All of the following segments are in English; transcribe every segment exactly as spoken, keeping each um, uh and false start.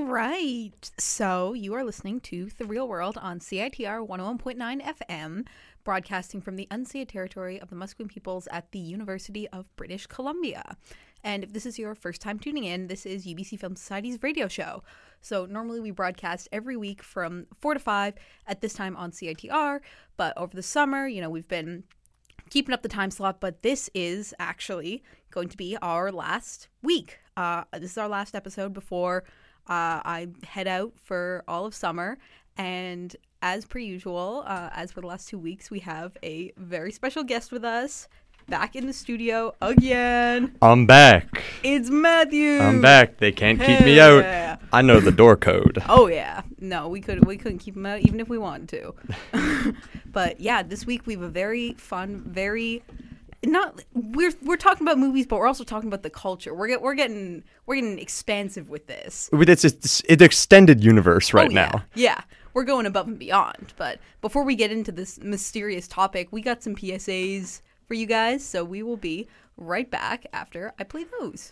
right. So you are listening to The Real World on C I T R one oh one point nine F M, broadcasting from the unceded territory of the Musqueam peoples at the University of British Columbia. And if this is your first time tuning in, this is U B C Film Society's radio show. So normally we broadcast every week from four to five at this time on C I T R. But over the summer, you know, we've been keeping up the time slot. But this is actually going to be our last week. Uh, this is our last episode before uh, I head out for all of summer. And as per usual, uh, as for the last two weeks, we have a very special guest with us. Back in the studio again. I'm back. It's Matthew. I'm back. They can't keep me out. Yeah. I know the door code. Oh yeah. No, we could we couldn't keep him out even if we wanted to. But yeah, this week we have a very fun, very not we're we're talking about movies, but we're also talking about the culture. We're get, we're getting we're getting expansive with this. With it's it's an extended universe right oh, yeah. now. Yeah. We're going above and beyond. But before we get into this mysterious topic, we got some P S As for you guys, so we will be right back after I play those.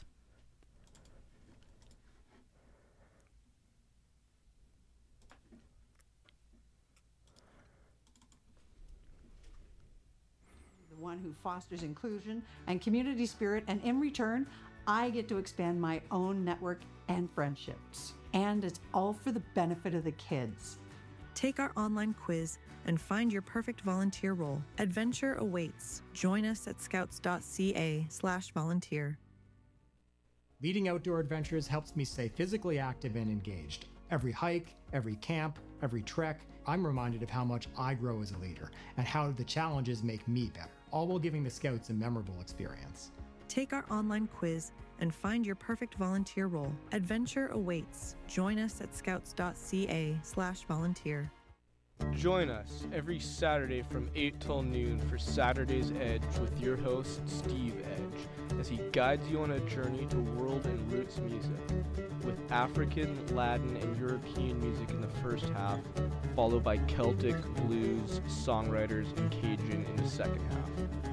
The one who fosters inclusion and community spirit, and in return, I get to expand my own network and friendships. And it's all for the benefit of the kids. Take our online quiz and find your perfect volunteer role. Adventure awaits. Join us at scouts.ca slash volunteer. Leading outdoor adventures helps me stay physically active and engaged. Every hike, every camp, every trek, I'm reminded of how much I grow as a leader and how the challenges make me better, all while giving the Scouts a memorable experience. Take our online quiz and find your perfect volunteer role. Adventure awaits. Join us at scouts.ca slash volunteer. Join us every Saturday from eight till noon for Saturday's Edge with your host, Steve Edge, as he guides you on a journey to world and roots music, with African, Latin, and European music in the first half, followed by Celtic, blues, songwriters, and Cajun in the second half.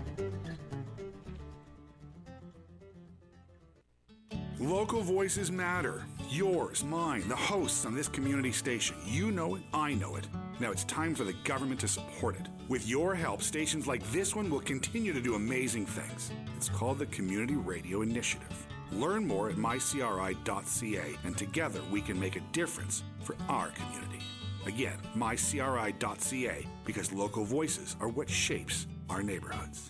Local voices matter. Yours, mine, the hosts on this community station. You know it, I know it. Now it's time for the government to support it. With your help, stations like this one will continue to do amazing things. It's called the Community Radio Initiative. Learn more at my c r i dot c a, and together we can make a difference for our community. Again, my c r i dot c a, because local voices are what shapes our neighborhoods.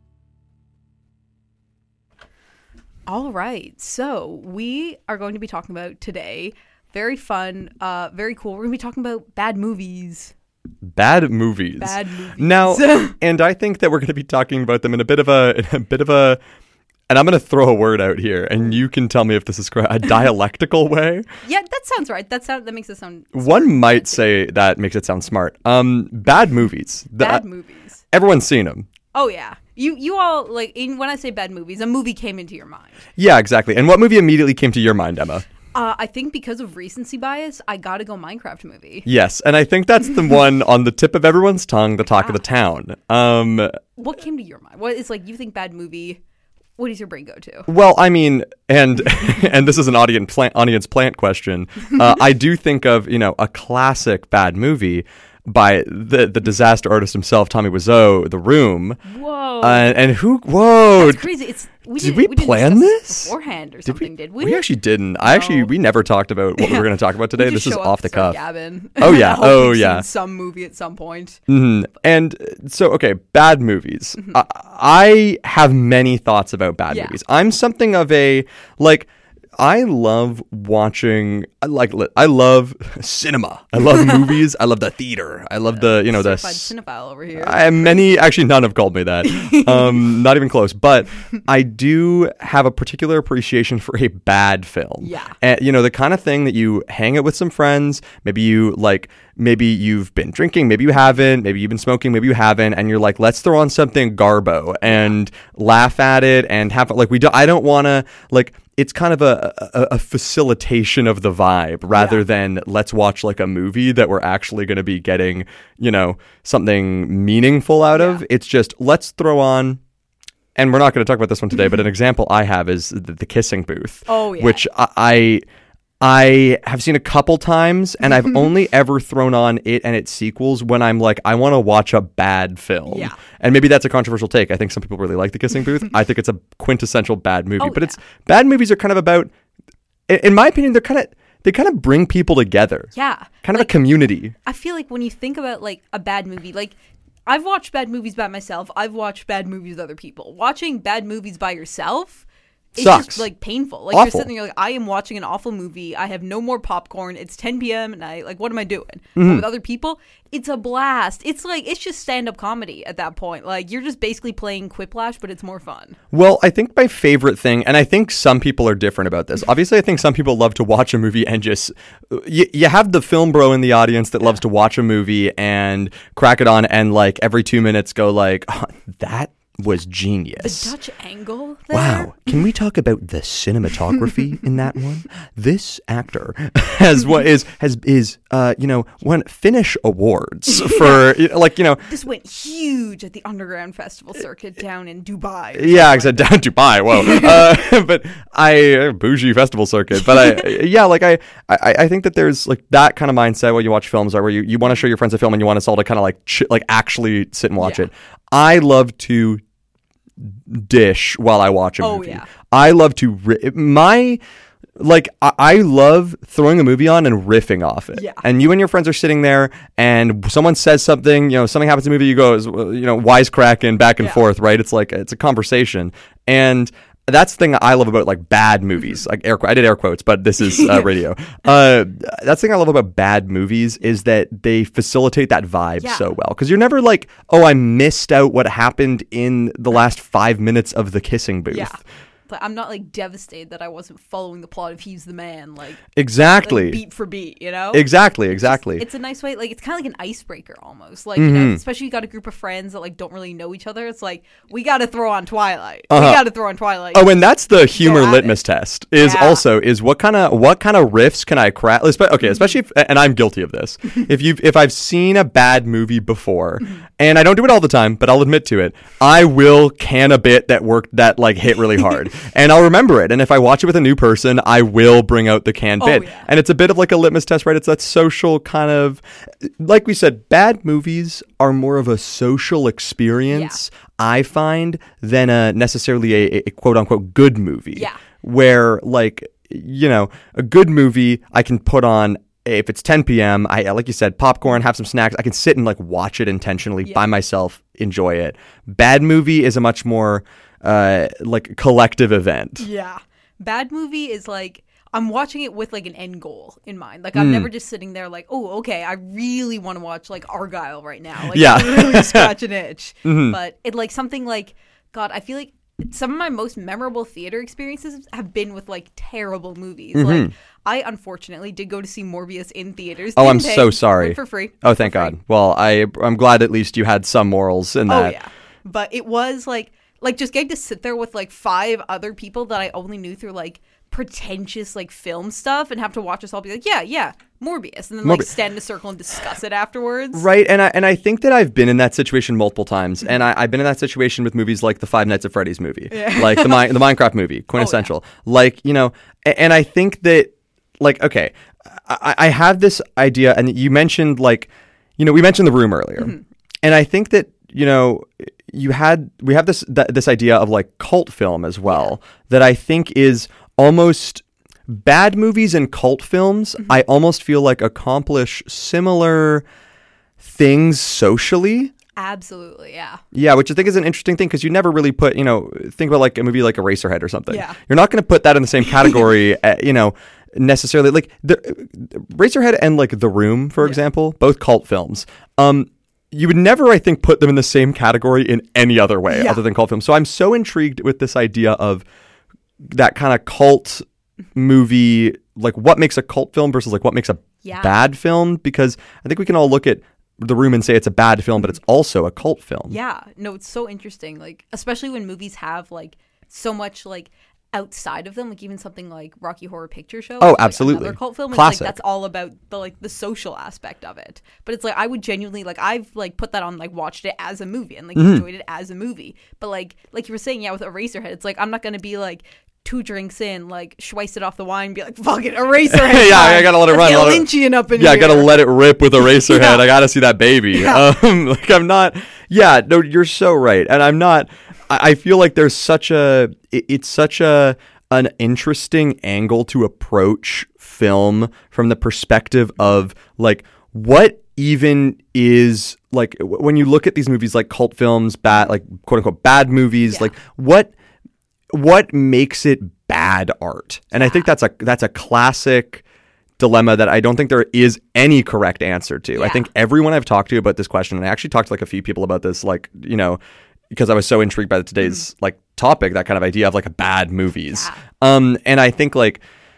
All right, so we are going to be talking about today, very fun, uh, very cool. We're going to be talking about bad movies. Bad movies. Bad movies. Now, and I think that we're going to be talking about them in a bit of a, in a bit of a, and I'm going to throw a word out here, and you can tell me if this is correct, a dialectical way. Yeah, that sounds right. That sound that makes it sound. One might say that makes it sound smart. Um, bad movies. Bad the, movies. Everyone's seen them. Oh yeah. You you all, like, in, when I say bad movies, a movie came into your mind. Yeah, exactly. And what movie immediately came to your mind, Emma? Uh, I think because of recency bias, I gotta go Minecraft movie. Yes, and I think that's the one on the tip of everyone's tongue, the talk yeah. of the town. Um, what came to your mind? What is, like, you think bad movie, what does your brain go to? Well, I mean, and and this is an audience plant, audience plant question. Uh, I do think of, you know, a classic bad movie by the the disaster artist himself, Tommy Wiseau, The Room. Whoa. Uh, and who, whoa. That's crazy. It's, we did, did we, we plan this? Beforehand or did something, we, did we? We actually didn't. No. I actually, we never talked about what yeah. we were going to talk about today. This is off the cuff. Gabbing. Oh, yeah. oh, we've yeah. Seen some movie at some point. Mm-hmm. And so, okay, bad movies. Mm-hmm. I, I have many thoughts about bad yeah. movies. I'm something of a, like, I love watching, I like, I love cinema. I love movies. I love the theater. I love the, you know, the... Certified cinephile over here. I, many, actually none have called me that. Um, not even close. But I do have a particular appreciation for a bad film. Yeah. And, you know, the kind of thing that you hang out with some friends, maybe you, like, maybe you've been drinking, maybe you haven't, maybe you've been smoking, maybe you haven't, and you're like, let's throw on something garbo and laugh at it and have, like, we do, I don't want to, like... It's kind of a, a, a facilitation of the vibe rather yeah. than let's watch like a movie that we're actually going to be getting, you know, something meaningful out yeah. of. It's just let's throw on, and we're not going to talk about this one today, but an example I have is the, the Kissing Booth. Oh, yeah. Which I, I I have seen a couple times, and I've only ever thrown on it and its sequels when I'm like, I want to watch a bad film. Yeah. And maybe that's a controversial take. I think some people really like The Kissing Booth. I think it's a quintessential bad movie. Oh, but yeah. it's bad movies are kind of about, in in my opinion, they're kind of they kind of bring people together. Yeah. Kind of Like, a community. I feel like when you think about like a bad movie, like I've watched bad movies by myself. I've watched bad movies with other people. Watching bad movies by yourself it's Sucks. just like painful. Like Awful. you're sitting there, you're like, I am watching an awful movie. I have no more popcorn. It's ten p.m. at night. Like, what am I doing? Mm-hmm. But with other people, it's a blast. It's like it's just stand-up comedy at that point. Like you're just basically playing Quiplash, but it's more fun. Well, I think my favorite thing, and I think some people are different about this. Obviously, I think some people love to watch a movie and just you, you have the film bro in the audience that loves to watch a movie and crack it on and like every two minutes go like, oh, that was genius. The Dutch angle there? Wow. Can we talk about the cinematography in that one? This actor has what is has is uh you know won Finnish awards for like you know This went huge at the Underground Festival circuit down in Dubai. yeah except down Dubai whoa uh, but I uh, bougie festival circuit but I yeah like I, I I think that there's like that kind of mindset when you watch films are where you, you want to show your friends a film and you want us all to kind of like ch- like actually sit and watch Yeah. it. I love to dish while I watch a Oh, movie. yeah. I love to ri- my like I, I love throwing a movie on and riffing off it. Yeah. And you and your friends are sitting there and someone says something, you know, something happens in the movie, you go, you know, wisecracking back and Yeah. forth, right? It's like it's a conversation. And that's the thing I love about like bad movies. Like air, I did air quotes, but this is uh, radio. Uh, that's the thing I love about bad movies is that they facilitate that vibe Yeah. so well. Because you're never like, oh, I missed out what happened in the last five minutes of The Kissing Booth. Yeah. But I'm not like devastated that I wasn't following the plot of He's the Man, like, Exactly. like beat for beat, you know? Exactly. Exactly. It's a nice way, like it's kind of like an icebreaker almost, like you know, especially you got a group of friends that like don't really know each other. It's like we got to throw on Twilight. Uh-huh. We got to throw on Twilight. Oh, and that's the humor at litmus it. test. Is Yeah. also is what kind of what kind of riffs can I crack? Okay, especially if, and I'm guilty of this. if you if I've seen a bad movie before, and I don't do it all the time, but I'll admit to it, I will can a bit that worked that like hit really hard, and I'll remember it. And if I watch it with a new person, I will bring out the canned Oh, bit, yeah. and it's a bit of like a litmus test, right? It's that social kind of, like we said, bad movies are more of a social experience. I find than a necessarily a, a quote unquote good movie. Yeah. Where like you know a good movie I can put on if it's ten p.m. I like you said popcorn, have some snacks. I can sit and like watch it intentionally Yeah. by myself, enjoy it. Bad movie is a much more uh like collective event. Yeah. Bad movie is like I'm watching it with like an end goal in mind. Like I'm Mm. never just sitting there like, oh, okay, I really want to watch like Argyle right now. Like Yeah. Mm-hmm. really scratch an itch. But it like something like God, I feel like some of my most memorable theater experiences have been with like terrible movies. Like I unfortunately did go to see Morbius in theaters. Mm-hmm. Oh, I'm Didn't pay, so sorry. went for free. Oh, Went thank for free. God. Well, I I'm glad at least you had some morals in Oh that. yeah, but it was like like just getting to sit there with like five other people that I only knew through like pretentious like film stuff and have to watch us all be like, yeah, yeah, Morbius, and then like Morbi- stand in a circle and discuss it afterwards. Right, and I and I think that I've been in that situation multiple times, and I, I've been in that situation with movies like the Five Nights at Freddy's movie, like the Mi- the Minecraft movie, quintessential. Like you know, and, and I think that like okay, I, I have this idea, and you mentioned like you know we mentioned The Room earlier, and I think that you know you had we have this th- this idea of like cult film as well that I think is almost. Bad movies and cult films, I almost feel like accomplish similar things socially. Absolutely, yeah. Yeah, which I think is an interesting thing because you never really put, you know, think about like a movie like Eraserhead or something. Yeah. You're not going to put that in the same category, uh, you know, necessarily. Like the Eraserhead and like The Room, for example, both cult films. Um, you would never, I think, put them in the same category in any other way Yeah. other than cult films. So I'm so intrigued with this idea of that kind of cult movie, like what makes a cult film versus like what makes a Yeah. bad film, because I think we can all look at The Room and say it's a bad film, but it's also a cult film. Yeah, no, it's so interesting. Like, especially when movies have like so much like outside of them, like even something like Rocky Horror Picture Show. Oh, which is, like, absolutely. another cult film. It's Classic. like that's all about the like the social aspect of it. But it's like I would genuinely like I've like put that on, like watched it as a movie and like Mm-hmm. enjoyed it as a movie. But like like you were saying, yeah, with Eraserhead, it's like I'm not gonna be like two drinks in, like Schweiss it off the wine and be like, fuck it, Eraserhead. Yeah, I gotta let it Let's run. get let it- Lynchian up in yeah, here. I gotta let it rip with Eraserhead. Yeah. I gotta see that baby. Yeah. Um, like I'm not. Yeah, no, you're so right, and I'm not. I, I feel like there's such a. It, it's such a an interesting angle to approach film from the perspective of like what even is like w- when you look at these movies like cult films, bad like quote unquote bad movies, Yeah. like what what makes it bad art? And I think that's a that's a classic dilemma that I don't think there is any correct answer to. I Yeah. think everyone I've talked to about this question, and I actually talked to like a few people about this, like, you know, because I was so intrigued by today's like topic, that kind of idea of like bad movies. Yeah. Um, and I think like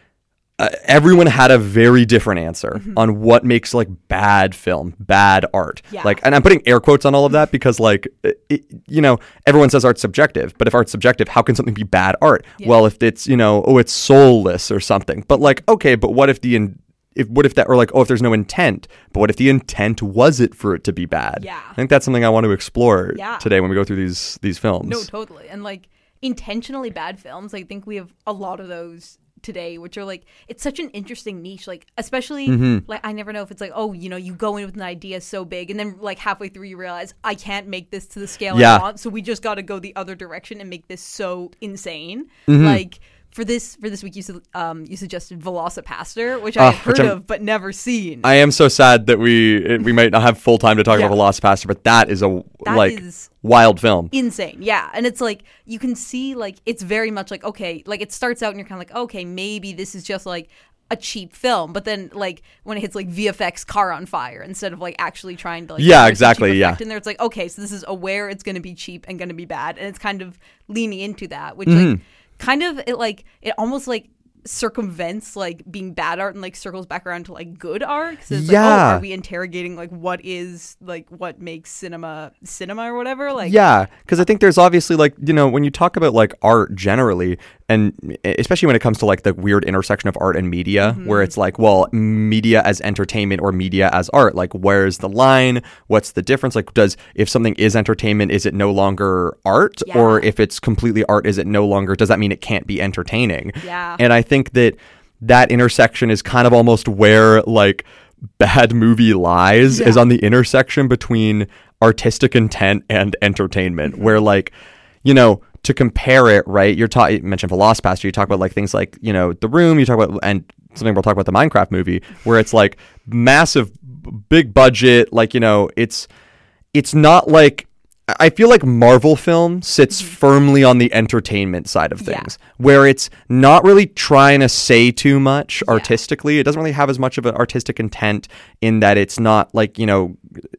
uh, everyone had a very different answer Mm-hmm. on what makes like bad film, bad art. Yeah. Like, and I'm putting air quotes on all of that because like, it, it- you know, everyone says art's subjective, but if art's subjective, how can something be bad art? Yeah. Well, if it's, you know, oh, it's soulless or something, but like, okay, but what if the, in, if, what if that, or like, oh, if there's no intent, but what if the intent was it for it to be bad? Yeah. I think that's something I want to explore Yeah. today when we go through these, these films. No, totally. And like intentionally bad films, I think we have a lot of those today, which are like, it's such an interesting niche, like especially Mm-hmm. like I never know if it's like, oh, you know, you go in with an idea so big and then like halfway through you realize I can't make this to the scale Yeah. I want, so we just got to go the other direction and make this so insane. Mm-hmm. Like for this for this week you su- um you suggested Velocipaster, which Ah, I had which heard I'm- of but never seen. I am so sad that we it- we might not have full time to talk Yeah. about Velocipaster, but that is a That like is wild film. insane, yeah. And it's like you can see like it's very much like, okay, like it starts out and you're kind of like, okay, maybe this is just like a cheap film, but then like when it hits like V F X car on fire instead of like actually trying to like Yeah, put a exactly, cheap yeah. effect in there, it's like, okay, so this is aware it's going to be cheap and going to be bad, and it's kind of leaning into that, which Mm-hmm. like kind of it like it almost like circumvents like being bad art and like circles back around to like good art, because it's like, Yeah. oh, are we interrogating like what is like what makes cinema cinema or whatever, like Yeah, because I think there's obviously like, you know, when you talk about like art generally, and especially when it comes to like the weird intersection of art and media, Mm-hmm. where it's like, well, media as entertainment or media as art, like where's the line? What's the difference? Like, does if something is entertainment, is it no longer art? Yeah. Or if it's completely art, is it no longer, does that mean it can't be entertaining? Yeah. And I think that that intersection is kind of almost where like bad movie lies, is Yeah. on the intersection between artistic intent and entertainment, Mm-hmm. where like, you know, to compare it, right? You're talking, you mentioned Velocipaster, you talk about like things like, you know, The Room, you talk about, and something we'll talk about the Minecraft movie, where it's like massive, b- big budget, like, you know, it's, it's not like, I feel like Marvel film sits firmly on the entertainment side of Mm-hmm. Yeah. things, where it's not really trying to say too much artistically. It doesn't really have as much of an artistic intent in that it's not like, you know,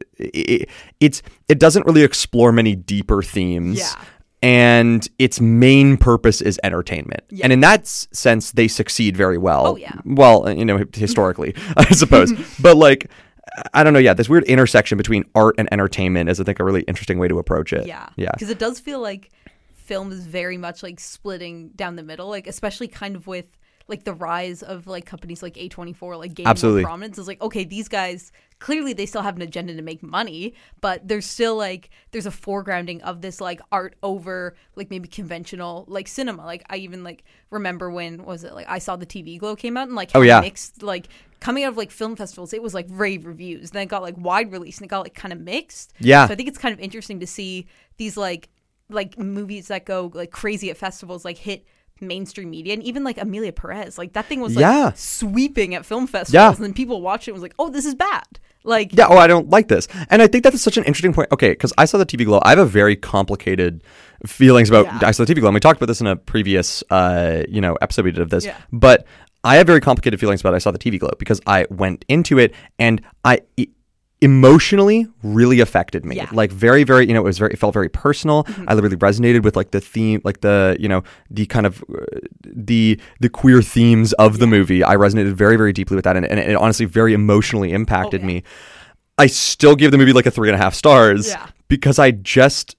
it, it's it doesn't really explore many deeper themes. Yeah. And its main purpose is entertainment. Yeah. And in that s- sense, they succeed very well. Oh, yeah. Well, you know, historically, I suppose. But like, I don't know. Yeah, this weird intersection between art and entertainment is, I think, a really interesting way to approach it. Yeah. Yeah. Because it does feel like film is very much like splitting down the middle, like especially kind of with like the rise of like companies like A twenty-four, like gaining Absolutely. more prominence. It's like, okay, these guys clearly they still have an agenda to make money, but there's still like there's a foregrounding of this like art over like maybe conventional like cinema. Like I even like remember when was it like I Saw the T V Glow came out and like Oh, had yeah. mixed like coming out of like film festivals, it was like rave reviews. Then it got like wide release and it got like kind of mixed. Yeah. So I think it's kind of interesting to see these like like movies that go like crazy at festivals like hit mainstream media, and even like Amelia Perez, like that thing was like Yeah. sweeping at film festivals, Yeah. and then people watched it and was like, oh, this is bad. Like Yeah, oh, I don't like this. And I think that is such an interesting point. Okay, because I Saw the T V Glow. I have a very complicated feelings about Yeah. I Saw the T V Glow. And we talked about this in a previous, uh, you know, episode we did of this. Yeah. But I have very complicated feelings about I Saw the T V Glow because I went into it and I it emotionally really affected me. Yeah. Like very, very, you know, it was very, it felt very personal. I really resonated with like the theme, like the, you know, the kind of uh, the the queer themes of the movie. I resonated very, very deeply with that, and, and it honestly very emotionally impacted yeah. me. I still give the movie like a three and a half stars Yeah. because I just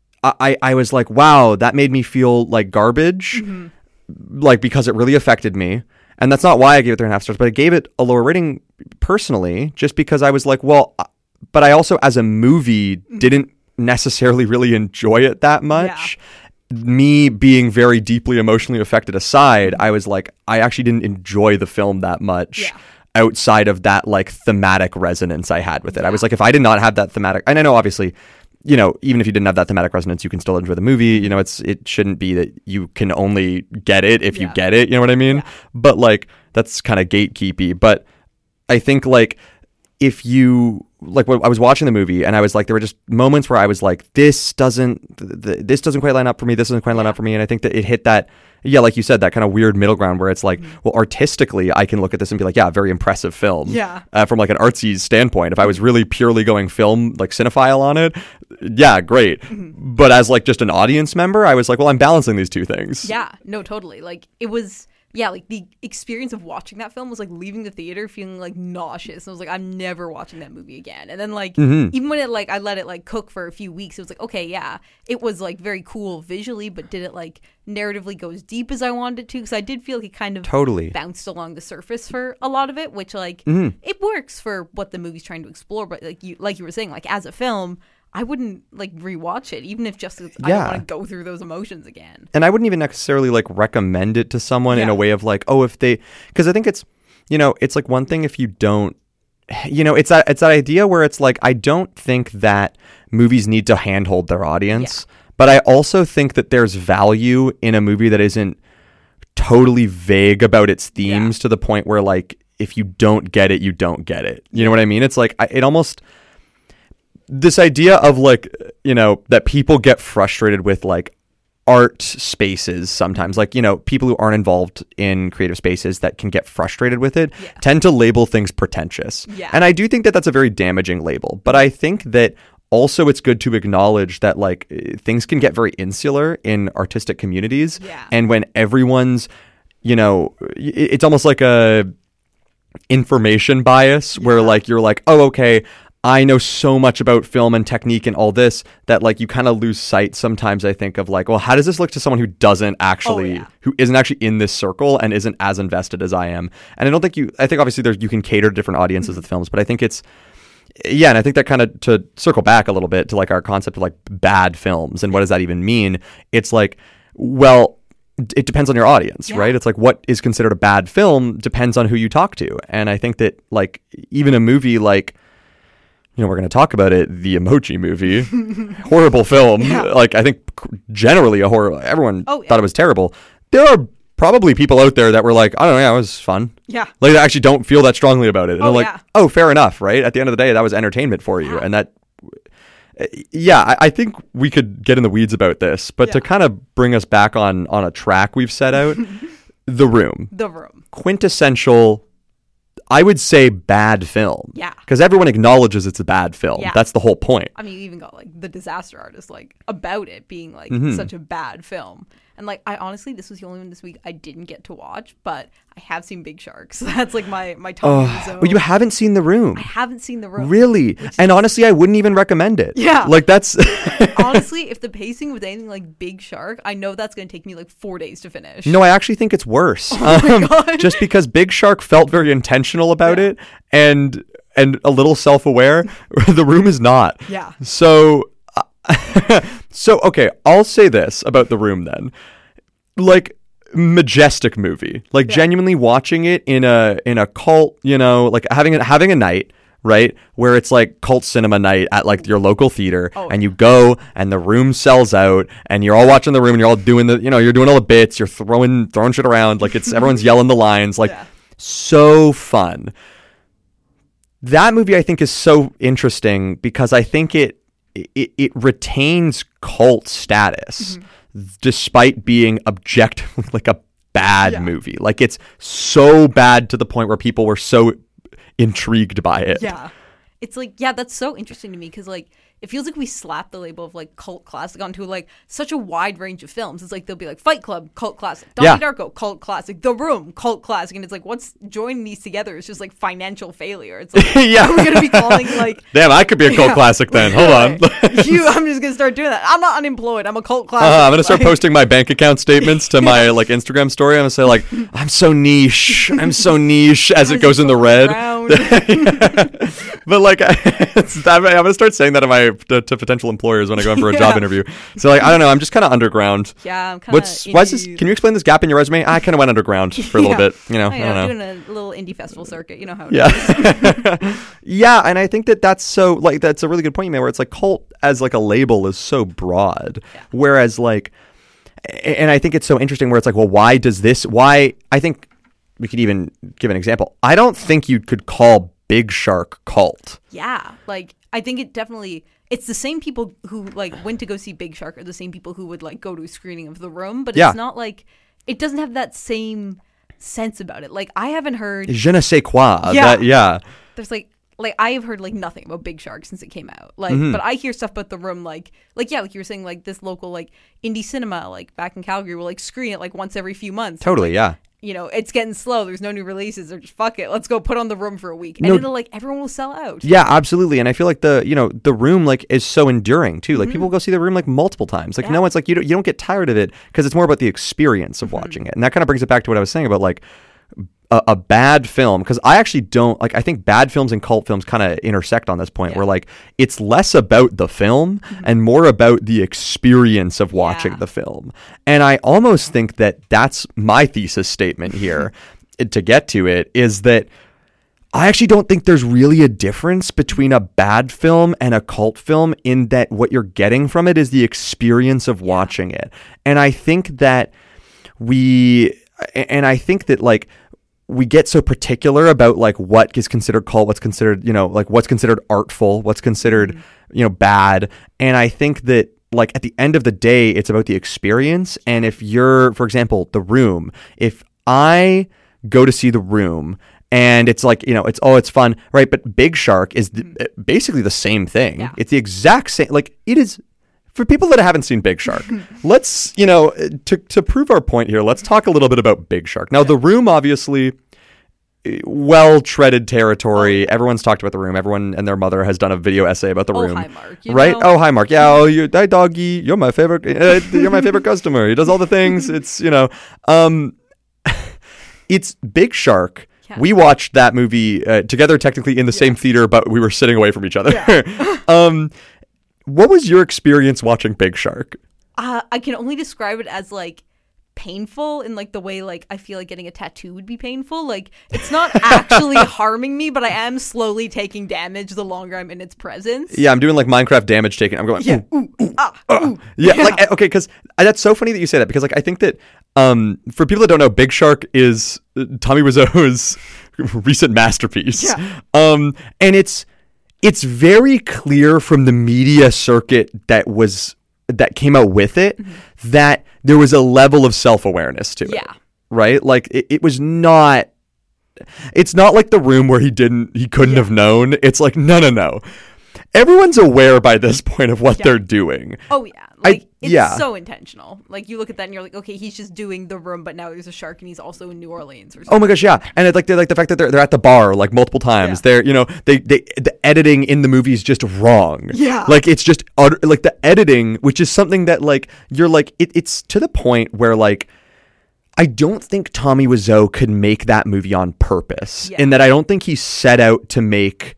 I I was like, wow, that made me feel like garbage, like because it really affected me. And that's not why I gave it three and a half stars, but I gave it a lower rating personally, just because I was like, well, uh, but I also as a movie didn't necessarily really enjoy it that much. me being very deeply emotionally affected aside, I was like, I actually didn't enjoy the film that much. Yeah. Outside of that like thematic resonance I had with it. Yeah. I was like, if I did not have that thematic, and I know obviously, you know, even if you didn't have that thematic resonance, you can still enjoy the movie. You know, it's it shouldn't be that you can only get it if yeah. you get it. You know what I mean? Yeah. But like that's kind of gatekeepy. But I think like if you like when I was watching the movie and I was like, there were just moments where I was like, this doesn't th- this doesn't quite line up for me. This doesn't quite line yeah. up for me. And I think that it hit that. Yeah, like you said, that kind of weird middle ground where it's like, mm-hmm. well, artistically, I can look at this and be like, yeah, very impressive film. Yeah. Uh, from like an artsy standpoint. If I was really purely going film, like cinephile on it, yeah, great. Mm-hmm. But as like just an audience member, I was like, well, I'm balancing these two things. Yeah, no, totally. Like it was, yeah, like the experience of watching that film was like leaving the theater feeling like nauseous. I was like, I'm never watching that movie again. And then like, mm-hmm. even when it like, I let it like cook for a few weeks, it was like, okay, yeah, it was like very cool visually, but did it like narratively go as deep as I wanted it to? Because I did feel like it kind of totally bounced along the surface for a lot of it, which like, mm-hmm. it works for what the movie's trying to explore. But like you, like you were saying, like as a film, I wouldn't like rewatch it, even if just I yeah. don't want to go through those emotions again. And I wouldn't even necessarily like recommend it to someone yeah. in a way of like, oh, if they, because I think it's, you know, it's like one thing if you don't, you know, it's that it's that idea where it's like, I don't think that movies need to handhold their audience, yeah. but I also think that there's value in a movie that isn't totally vague about its themes yeah. to the point where like, if you don't get it, you don't get it. You know what I mean? It's like, I, it almost... this idea of like, you know, that people get frustrated with like art spaces sometimes, like, you know, people who aren't involved in creative spaces that can get frustrated with it yeah. tend to label things pretentious. Yeah. And I do think that that's a very damaging label. But I think that also it's good to acknowledge that like things can get very insular in artistic communities. Yeah. And when everyone's, you know, it's almost like a information bias where yeah. like you're like, oh, okay, I know so much about film and technique and all this that like you kind of lose sight sometimes, I think, of like, well, how does this look to someone who doesn't actually, oh, yeah. who isn't actually in this circle and isn't as invested as I am? And I don't think you, I think obviously there's, you can cater to different audiences mm-hmm. with films, but I think it's, yeah, and I think that kind of, to circle back a little bit to like our concept of like bad films and what does that even mean? It's like, well, it depends on your audience, yeah. right? It's like what is considered a bad film depends on who you talk to. And I think that like even a movie like, you know, we're going to talk about it, the Emoji Movie, horrible film. Yeah. Like, I think generally a horror, everyone oh, yeah. thought it was terrible. There are probably people out there that were like, I don't know, yeah, it was fun. Yeah. Like, they actually don't feel that strongly about it. And oh, I'm like, yeah. oh, fair enough, right? At the end of the day, that was entertainment for you. Yeah. And that, yeah, I, I think we could get in the weeds about this. But yeah. to kind of bring us back on, on a track we've set out, The Room. The Room. Quintessential, I would say, bad film. Yeah. Because everyone acknowledges it's a bad film. Yeah. That's the whole point. I mean, you even got like The Disaster Artist, like about it being like mm-hmm. such a bad film. And like, I honestly, this was the only one this week I didn't get to watch, but I have seen Big Shark. So that's like my, my top oh, zone. But you haven't seen The Room. I haven't seen The Room. Really? And honestly, I wouldn't even recommend it. Yeah. Like that's... honestly, if the pacing was anything like Big Shark, I know that's going to take me like four days to finish. No, I actually think it's worse. Oh my um, God. Just because Big Shark felt very intentional about yeah. it and and a little self-aware. The Room is not. Yeah. So, uh, so okay, I'll say this about The Room then. Like, majestic movie. Like, yeah. genuinely watching it in a in a cult, you know, like having a, having a night, right, where it's like cult cinema night at like your local theater, oh, and yeah. you go and the room sells out and you're all watching The Room and you're all doing the, you know, you're doing all the bits, you're throwing throwing shit around, like it's everyone's yelling the lines, like yeah. so fun. That movie I think is so interesting because I think it it, it retains cult status. Mm-hmm. Despite being objectively like a bad yeah. movie. Like it's so bad to the point where people were so intrigued by it. Yeah. It's like, yeah, that's so interesting to me because like it feels like we slap the label of like cult classic onto like such a wide range of films. It's like they'll be like Fight Club, cult classic, Donnie yeah. Darko, cult classic, The Room, cult classic, and it's like what's joining these together is just like financial failure. It's like yeah, we're gonna be calling like damn, I could be a cult yeah. classic then. Hold on, you, I'm just gonna start doing that. I'm not unemployed. I'm a cult classic. Uh, I'm gonna start like, posting my bank account statements to my like Instagram story. I'm gonna say like I'm so niche, I'm so niche as it goes in the red. Around. underground. But like, it's, I'm, I'm gonna start saying that to my to, to potential employers when I go in for a Yeah. job interview. So like, I don't know. I'm just kind of underground. Yeah, I'm kind of. What's why is this? Can you explain this gap in your resume? I kind of went underground for a little Yeah. bit. You know, I I know, don't know. doing a little indie festival circuit. You know how it is. Yeah. Yeah, and I think that that's so like that's a really good point you made where it's like cult as like a label is so broad, Yeah. whereas like, and I think it's so interesting where it's like, well, why does this? Why I think we could even give an example. I don't think you could call Big Shark cult. Yeah, like I think it definitely. It's the same people who like went to go see Big Shark are the same people who would like go to a screening of The Room, but Yeah. it's not like it doesn't have that same sense about it. Like I haven't heard. Je ne sais quoi. Yeah. That, yeah. There's like like I have heard like nothing about Big Shark since it came out. Like, Mm-hmm. but I hear stuff about The Room. Like, like yeah, like you were saying, like this local like indie cinema, like back in Calgary, will like screen it like once every few months. Totally. Yeah. You know, it's getting slow. There's no new releases. Or just fuck it, let's go put on The Room for a week, and No. it'll like everyone will sell out. Yeah, absolutely. And I feel like the, you know, The Room like is so enduring too. Like people go see The Room like multiple times. Like Mm-hmm. Yeah. no, it's like you don't, you don't get tired of it because it's more about the experience of Mm-hmm. watching it. And that kind of brings it back to what I was saying about like a, a bad film, because I actually don't like, I think bad films and cult films kind of intersect on this point Yeah. where like it's less about the film and more about the experience of watching Yeah. the film. And I almost think that that's my thesis statement here to get to it is that I actually don't think there's really a difference between a bad film and a cult film in that what you're getting from it is the experience of watching it. And I think that we, and I think that like, we get so particular about like what is considered cult, what's considered, you know, like what's considered artful, what's considered, you know, bad. And I think that like at the end of the day, it's about the experience. And if you're, for example, The Room, if I go to see The Room and it's like, you know, it's, oh, it's fun, right? But Big Shark is th- basically the same thing. Yeah. It's the exact same, like it is. For people that haven't seen Big Shark, let's, you know, to to prove our point here, let's talk a little bit about Big Shark. Now, The Room, obviously, well-treaded territory. Everyone's talked about The Room. Everyone and their mother has done a video essay about The Oh, Room. hi, Mark, you right? know? Oh, hi, Mark. Yeah, oh, you, hi, doggy. You're my favorite. Uh, you're my favorite customer. He does all the things. It's, you know, um, it's Big Shark. Yeah. We watched that movie uh, together, technically in the same theater, but we were sitting away from each other. um, what was your experience watching Big Shark? Uh, I can only describe it as like painful in like the way like I feel like getting a tattoo would be painful. Like it's not actually harming me, but I am slowly taking damage the longer I'm in its presence. Yeah, I'm doing like Minecraft damage taking. I'm going, Yeah. ooh, Ooh, ooh, ah, uh, ooh. yeah, like okay, because that's so funny that you say that because like I think that um for people that don't know, Big Shark is uh, Tommy Wiseau's recent masterpiece. Yeah. Um, and it's it's very clear from the media circuit that was that came out with it Mm-hmm. that there was a level of self-awareness to it. Yeah. Right? Like it, it was not it's not like The Room where he didn't he couldn't have known. It's like no no no. Everyone's aware by this point of what Yeah. they're doing. Oh yeah. Like it's yeah. so intentional. Like you look at that and you're like, okay, he's just doing The Room, but now there's a shark and he's also in New Orleans or Oh something. my gosh, yeah, and it, like they like the fact that they're they're at the bar like multiple times. Yeah. They're you know they they the editing in the movie is just wrong. Yeah. like it's just utter, like the editing, which is something that like you're like it, it's to the point where like I don't think Tommy Wiseau could make that movie on purpose. Yeah. In that I don't think he set out to make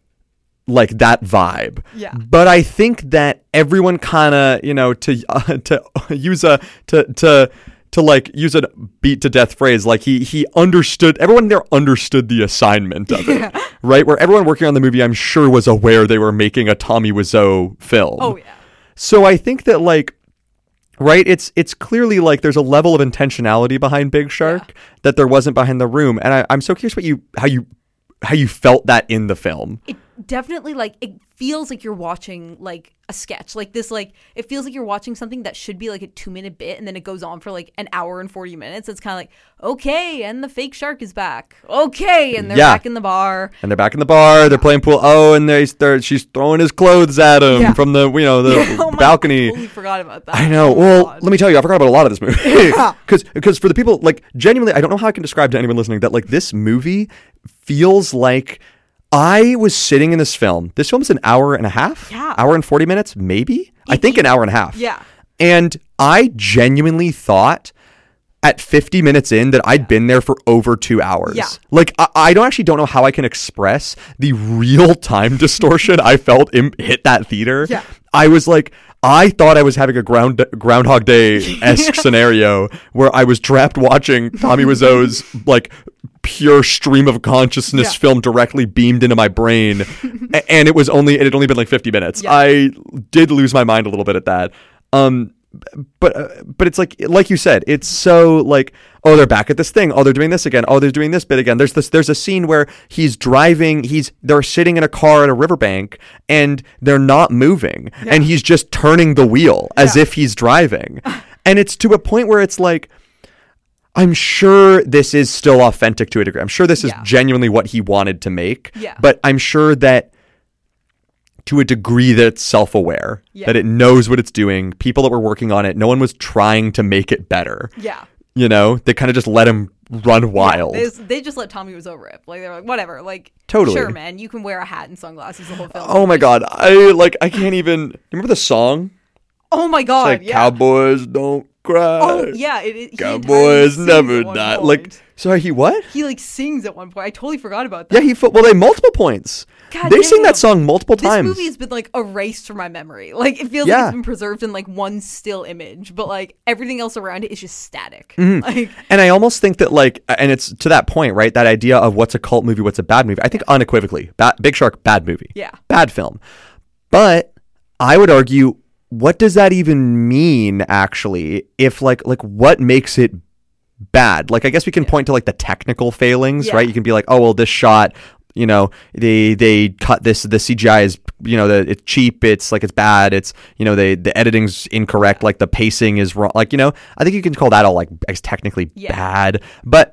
like that vibe. Yeah. But I think that everyone kind of, you know, to uh, to use a to to to like use a beat to death phrase, like he he understood, everyone there understood the assignment of it. Right? Where everyone working on the movie, I'm sure, was aware they were making a Tommy Wiseau film. Oh yeah. So I think that like right, it's it's clearly like there's a level of intentionality behind Big Shark Yeah. that there wasn't behind The Room. And I, I'm so curious what you how you how you felt that in the film. It definitely like it feels like you're watching like a sketch, like this, like it feels like you're watching something that should be like a two minute bit and then it goes on for like an hour and forty minutes. It's kind of like, okay, and the fake shark is back, okay, and they're Yeah. back in the bar. And they're back in the bar. They're playing pool. Oh, and they they're she's throwing his clothes at him Yeah. from the you know the Oh my- balcony. I totally forgot about that. I know. Oh my Well, God. let me tell you, I forgot about a lot of this movie because because for the people like genuinely, I don't know how I can describe to anyone listening that like this movie feels like I was sitting in this film. This film is an hour and a half, Yeah. hour and forty minutes, maybe. I It- think an hour and a half. Yeah. And I genuinely thought at fifty minutes in that I'd been there for over two hours. Yeah. Like, I, I don't actually don't know how I can express the real time distortion I felt in, hit that theater. Yeah. I was like, I thought I was having a ground Groundhog Day-esque scenario where I was trapped watching Tommy Wiseau's like pure stream of consciousness Yeah. film directly beamed into my brain, a- and it was only it had only been like fifty minutes. Yeah. I did lose my mind a little bit at that. Um, but uh, but it's like like you said, it's so like, oh, they're back at this thing, oh, they're doing this again, oh, they're doing this bit again. There's this there's a scene where he's driving, he's they're sitting in a car at a riverbank and they're not moving, and he's just turning the wheel as Yeah. if he's driving, and it's to a point where it's like, I'm sure this is still authentic to a degree. I'm sure this is Yeah. genuinely what he wanted to make, Yeah. but I'm sure that to a degree that it's self-aware, Yeah. that it knows what it's doing. People that were working on it, no one was trying to make it better. Yeah. You know, they kind of just let him run wild. They, they just let Tommy Wiseau rip. Like, they're like, whatever. Like, Totally. sure, man, you can wear a hat and sunglasses the whole film. Oh my God. I like, I can't even, remember the song? Oh my It's God. like, yeah. Cowboys don't cry. Oh, yeah. It, it, he entirely Cowboys sings never at one die. point. Like, sorry, he what? He, like, sings at one point. I totally forgot about that. Yeah, he, fo- well, they multiple points. God they sing damn. that song multiple This times. movie has been, like, erased from my memory. Like, it feels Yeah. like it's been preserved in, like, one still image. But, like, everything else around it is just static. Mm-hmm. Like, And I almost think that, like, and it's to that point, right? That idea of what's a cult movie, what's a bad movie. I think unequivocally, ba- Big Shark, bad movie. Yeah. Bad film. But I would argue, what does that even mean, actually? If, like, like what makes it bad? Like, I guess we can point to, like, the technical failings, Yeah. right? You can be like, oh, well, this shot, you know, they they cut this, the C G I is, you know, the, it's cheap, it's like, it's bad, it's, you know, they, the editing's incorrect, like the pacing is wrong, like, you know, I think you can call that all like as technically Yeah. bad, but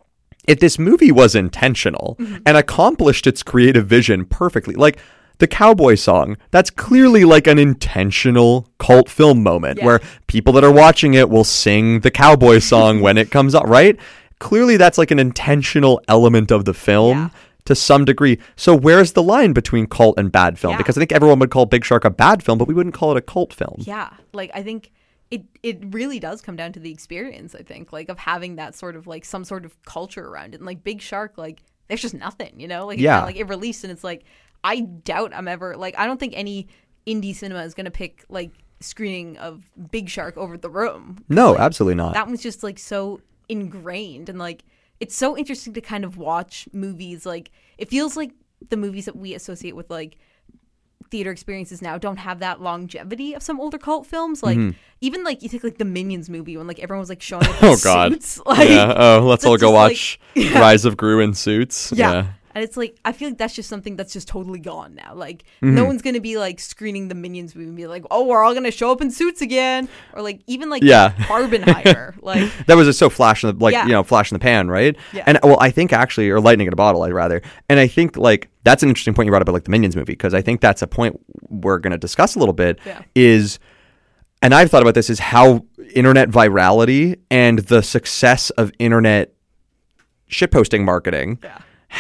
if this movie was intentional Mm-hmm. and accomplished its creative vision perfectly, like the cowboy song, that's clearly like an intentional cult film moment Yeah. where people that are watching it will sing the cowboy song when it comes up, right? Clearly that's like an intentional element of the film. Yeah. To some degree. So where's the line between cult and bad film? Yeah. Because I think everyone would call Big Shark a bad film, but we wouldn't call it a cult film. yeah. Like, I think it, it really does come down to the experience, I think, like, of having that sort of, like, some sort of culture around it. And, like, Big Shark, like, there's just nothing, you know? Like, it Yeah. kinda, like, it released and it's like, I doubt I'm ever, like, I don't think any indie cinema is going to pick, like, screening of Big Shark over The Room. No, Like, absolutely not. That was just, like, so ingrained. And, like, it's so interesting to kind of watch movies. Like, it feels like the movies that we associate with, like, theater experiences now don't have that longevity of some older cult films. Like, even, like, you take, like, the Minions movie when, like, everyone was, like, showing up in Oh, God. suits. Like, yeah. Oh, let's that's all go just, like- watch Yeah. Rise of Gru in suits. Yeah. And it's like, I feel like that's just something that's just totally gone now. Like, Mm-hmm. no one's going to be, like, screening the Minions movie and be like, oh, we're all going to show up in suits again. Or, like, even, like, Yeah. Barbenheimer. Like, That was just so flash in the, like, Yeah. you know, flash in the pan, right? Yeah. And, well, I think actually, or lightning in a bottle, I'd rather. And I think, like, that's an interesting point you brought up about, like, the Minions movie, because I think that's a point we're going to discuss a little bit Yeah. is, and I've thought about this, is how internet virality and the success of internet shitposting marketing Yeah.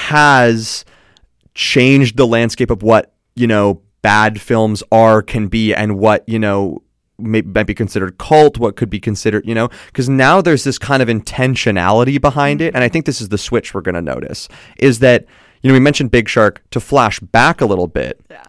has changed the landscape of what, you know, bad films are, can be, and what, you know, may, might be considered cult, what could be considered, you know, because now there's this kind of intentionality behind it. And I think this is the switch we're going to notice is that, you know, we mentioned Big Shark. To flash back a little bit, yeah.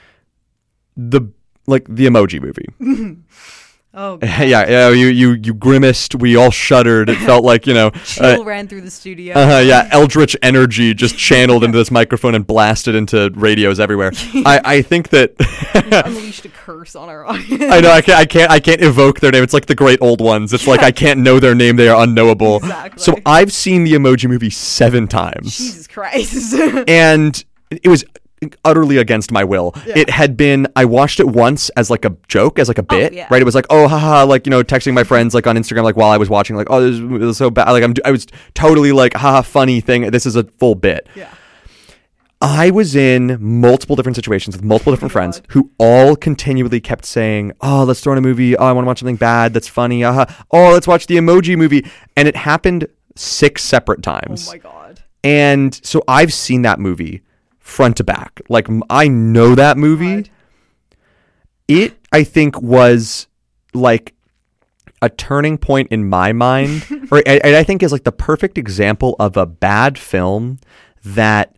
the, like, the Emoji Movie. Oh, yeah, yeah, you, you, you grimaced. We all shuddered. It felt like, you know, chill uh, ran through the studio. Uh, yeah, eldritch energy just channeled into this microphone and blasted into radios everywhere. I, I think that Unleashed a curse on our audience. I know I can't I can't I can't evoke their name. It's like the great old ones. It's like I can't know their name. They are unknowable. Exactly. So I've seen the Emoji Movie seven times, Jesus Christ. and it was utterly against my will. It had been, I watched it once as like a joke, as like a bit, yeah. right? It was like, oh, haha, like, you know, texting my friends like on Instagram, like while I was watching, like, oh, this is, this is so bad. Like I'm, I was totally like, haha, funny thing. This is a full bit. Yeah. I was in multiple different situations with multiple different friends who all continually kept saying, oh, let's throw in a movie. Oh, I want to watch something bad. That's funny. Uh-huh. Oh, let's watch the Emoji Movie. And it happened six separate times. Oh my God. And so I've seen that movie front to back. Like, m- I know that movie. God. It, I think, was like a turning point in my mind, or and I think is like the perfect example of a bad film that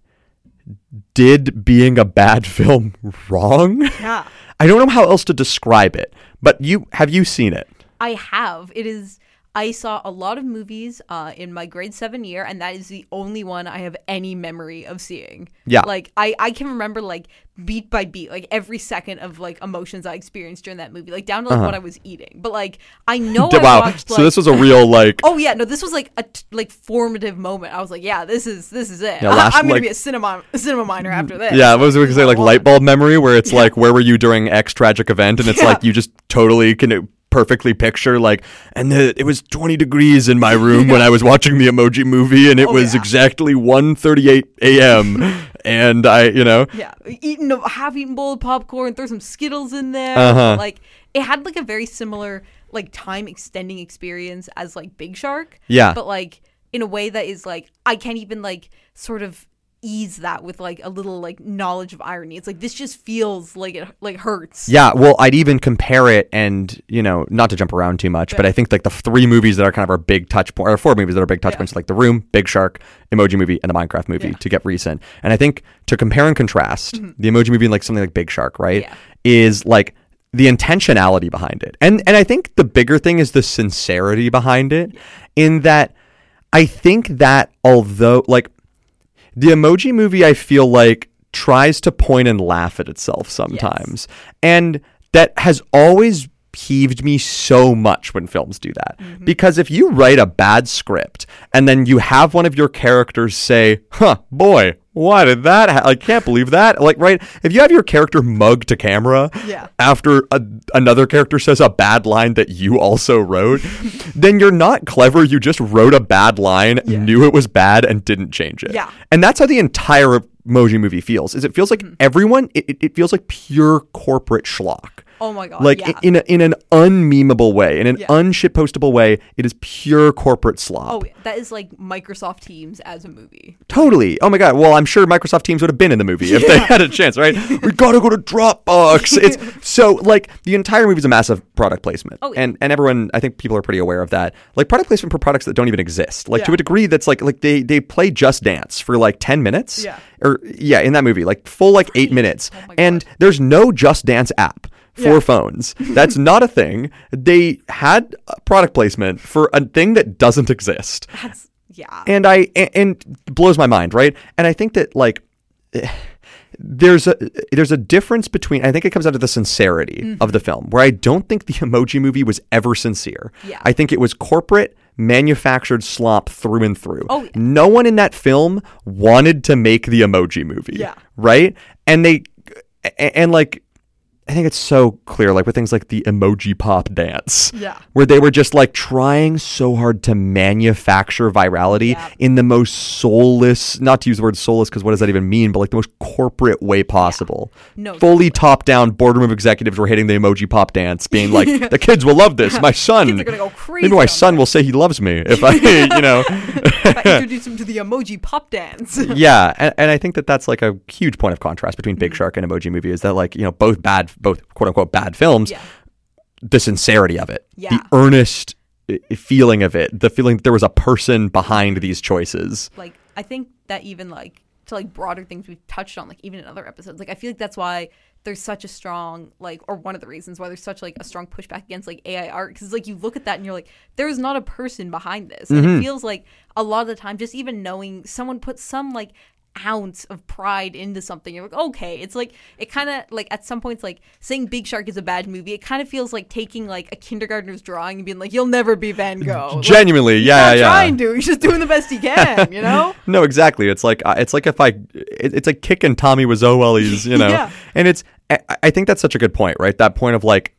did being a bad film wrong. Yeah. I don't know how else to describe it, but you have you seen it? I have. It is. I saw a lot of movies uh, in my grade seven year, and that is the only one I have any memory of seeing. Yeah. Like, I, I can remember, like, beat by beat, like, every second of, like, emotions I experienced during that movie. Like, down to, like, Uh-huh. what I was eating. But, like, I know D- I wow. watched, like... So this was a real, like... Oh, yeah. No, this was, like, a, t- like, formative moment. I was like, yeah, this is this is it. Yeah, last- I'm going like- to be a cinema a cinema minor after this. Yeah, I was going to say, like, Well, light bulb memory, where it's like, where were you during X tragic event? And it's Yeah. like, you just totally can perfectly picture, like, and the, it was twenty degrees in my room when I was watching the Emoji Movie, and it Oh, was yeah. exactly one thirty-eight a.m. and I, you know... Yeah, eating a half-eaten bowl of popcorn, throw some Skittles in there. Uh-huh. Like, it had like a very similar like time extending experience as like Big Shark. Yeah. But like in a way that is like I can't even like sort of ease that with like a little like knowledge of irony. It's like this just feels like it like hurts. Yeah, well, I'd even compare it, and you know, not to jump around too much, but I think like the three movies that are kind of our big touch point, or four movies that are big touch Yeah. points, like The Room, Big Shark, Emoji Movie, and the Minecraft movie, Yeah. to get recent. And I think to compare and contrast, the Emoji Movie and like something like Big Shark, right, Yeah. is like the intentionality behind it, and and I think the bigger thing is the sincerity behind it, in that I think that although like. The Emoji Movie, I feel like, tries to point and laugh at itself sometimes. And that has always peeved me so much when films do that. Mm-hmm. Because if you write a bad script and then you have one of your characters say, huh, boy, why did that ha- I can't believe that. Like, right? If you have your character mug to camera Yeah. after a, another character says a bad line that you also wrote, then you're not clever. You just wrote a bad line, Yeah. knew it was bad, and didn't change it. Yeah. And that's how the entire Emoji Movie feels. Is it feels like everyone, it, it- it feels like pure corporate schlock. Oh my god. Like yeah. in a, in an unmemeable way, in an Yeah. unshitpostable way, it is pure corporate slop. Oh, yeah. That is like Microsoft Teams as a movie. Totally. Oh my god. Well, I'm sure Microsoft Teams would have been in the movie if they had a chance, right? We gotta go to Dropbox. It's so like the entire movie is a massive product placement, Oh, yeah. and and everyone, I think people are pretty aware of that. Like product placement for products that don't even exist. Like to Yeah. a degree, that's like like they they play Just Dance for like ten minutes. Yeah. Or yeah, in that movie, like full like eight minutes, Oh my and God. there's no Just Dance app for Yeah. phones. That's not a thing. They had a product placement for a thing that doesn't exist. That's yeah. And I and, and it blows my mind, right? And I think that like eh, there's a there's a difference between, I think it comes down to the sincerity of the film, where I don't think the Emoji Movie was ever sincere. Yeah. I think it was corporate manufactured slop through and through. Oh, yeah. No one in that film wanted to make the Emoji Movie. Yeah. Right? And they and, and like I think it's so clear, like with things like the emoji pop dance, Yeah. where they were just like trying so hard to manufacture virality Yeah. in the most soulless, not to use the word soulless because what does that even mean, but like the most corporate way possible. No, Fully top down boardroom of executives were hitting the emoji pop dance, being like, the kids will love this. My son, Kids are gonna go crazy maybe my on son this. will say he loves me if I, you know. If I introduce him to the emoji pop dance. Yeah, and, and I think that that's like a huge point of contrast between Big Shark and Emoji Movie, is that like, you know, both bad, both quote unquote bad films, Yeah. the sincerity of it, Yeah. the earnest i- feeling of it, the feeling that there was a person behind these choices. Like I think that even like to like broader things we've touched on, like even in other episodes, like I feel like that's why there's such a strong like, or one of the reasons why there's such like a strong pushback against like A I art, because like you look at that and you're like, there's not a person behind this, and Mm-hmm. it feels like a lot of the time just even knowing someone put some like ounce of pride into something, you're like, okay, it's like it kind of like at some points like saying Big Shark is a bad movie, it kind of feels like taking like a kindergartner's drawing and being like, you'll never be Van Gogh. Like, Genuinely, he's yeah, not yeah. trying to, he's just doing the best he can, you know. No, exactly. It's like uh, it's like if I, it, it's like kicking Tommy Wiseau while he's, you know, Yeah. and it's. I, I think that's such a good point, right? That point of like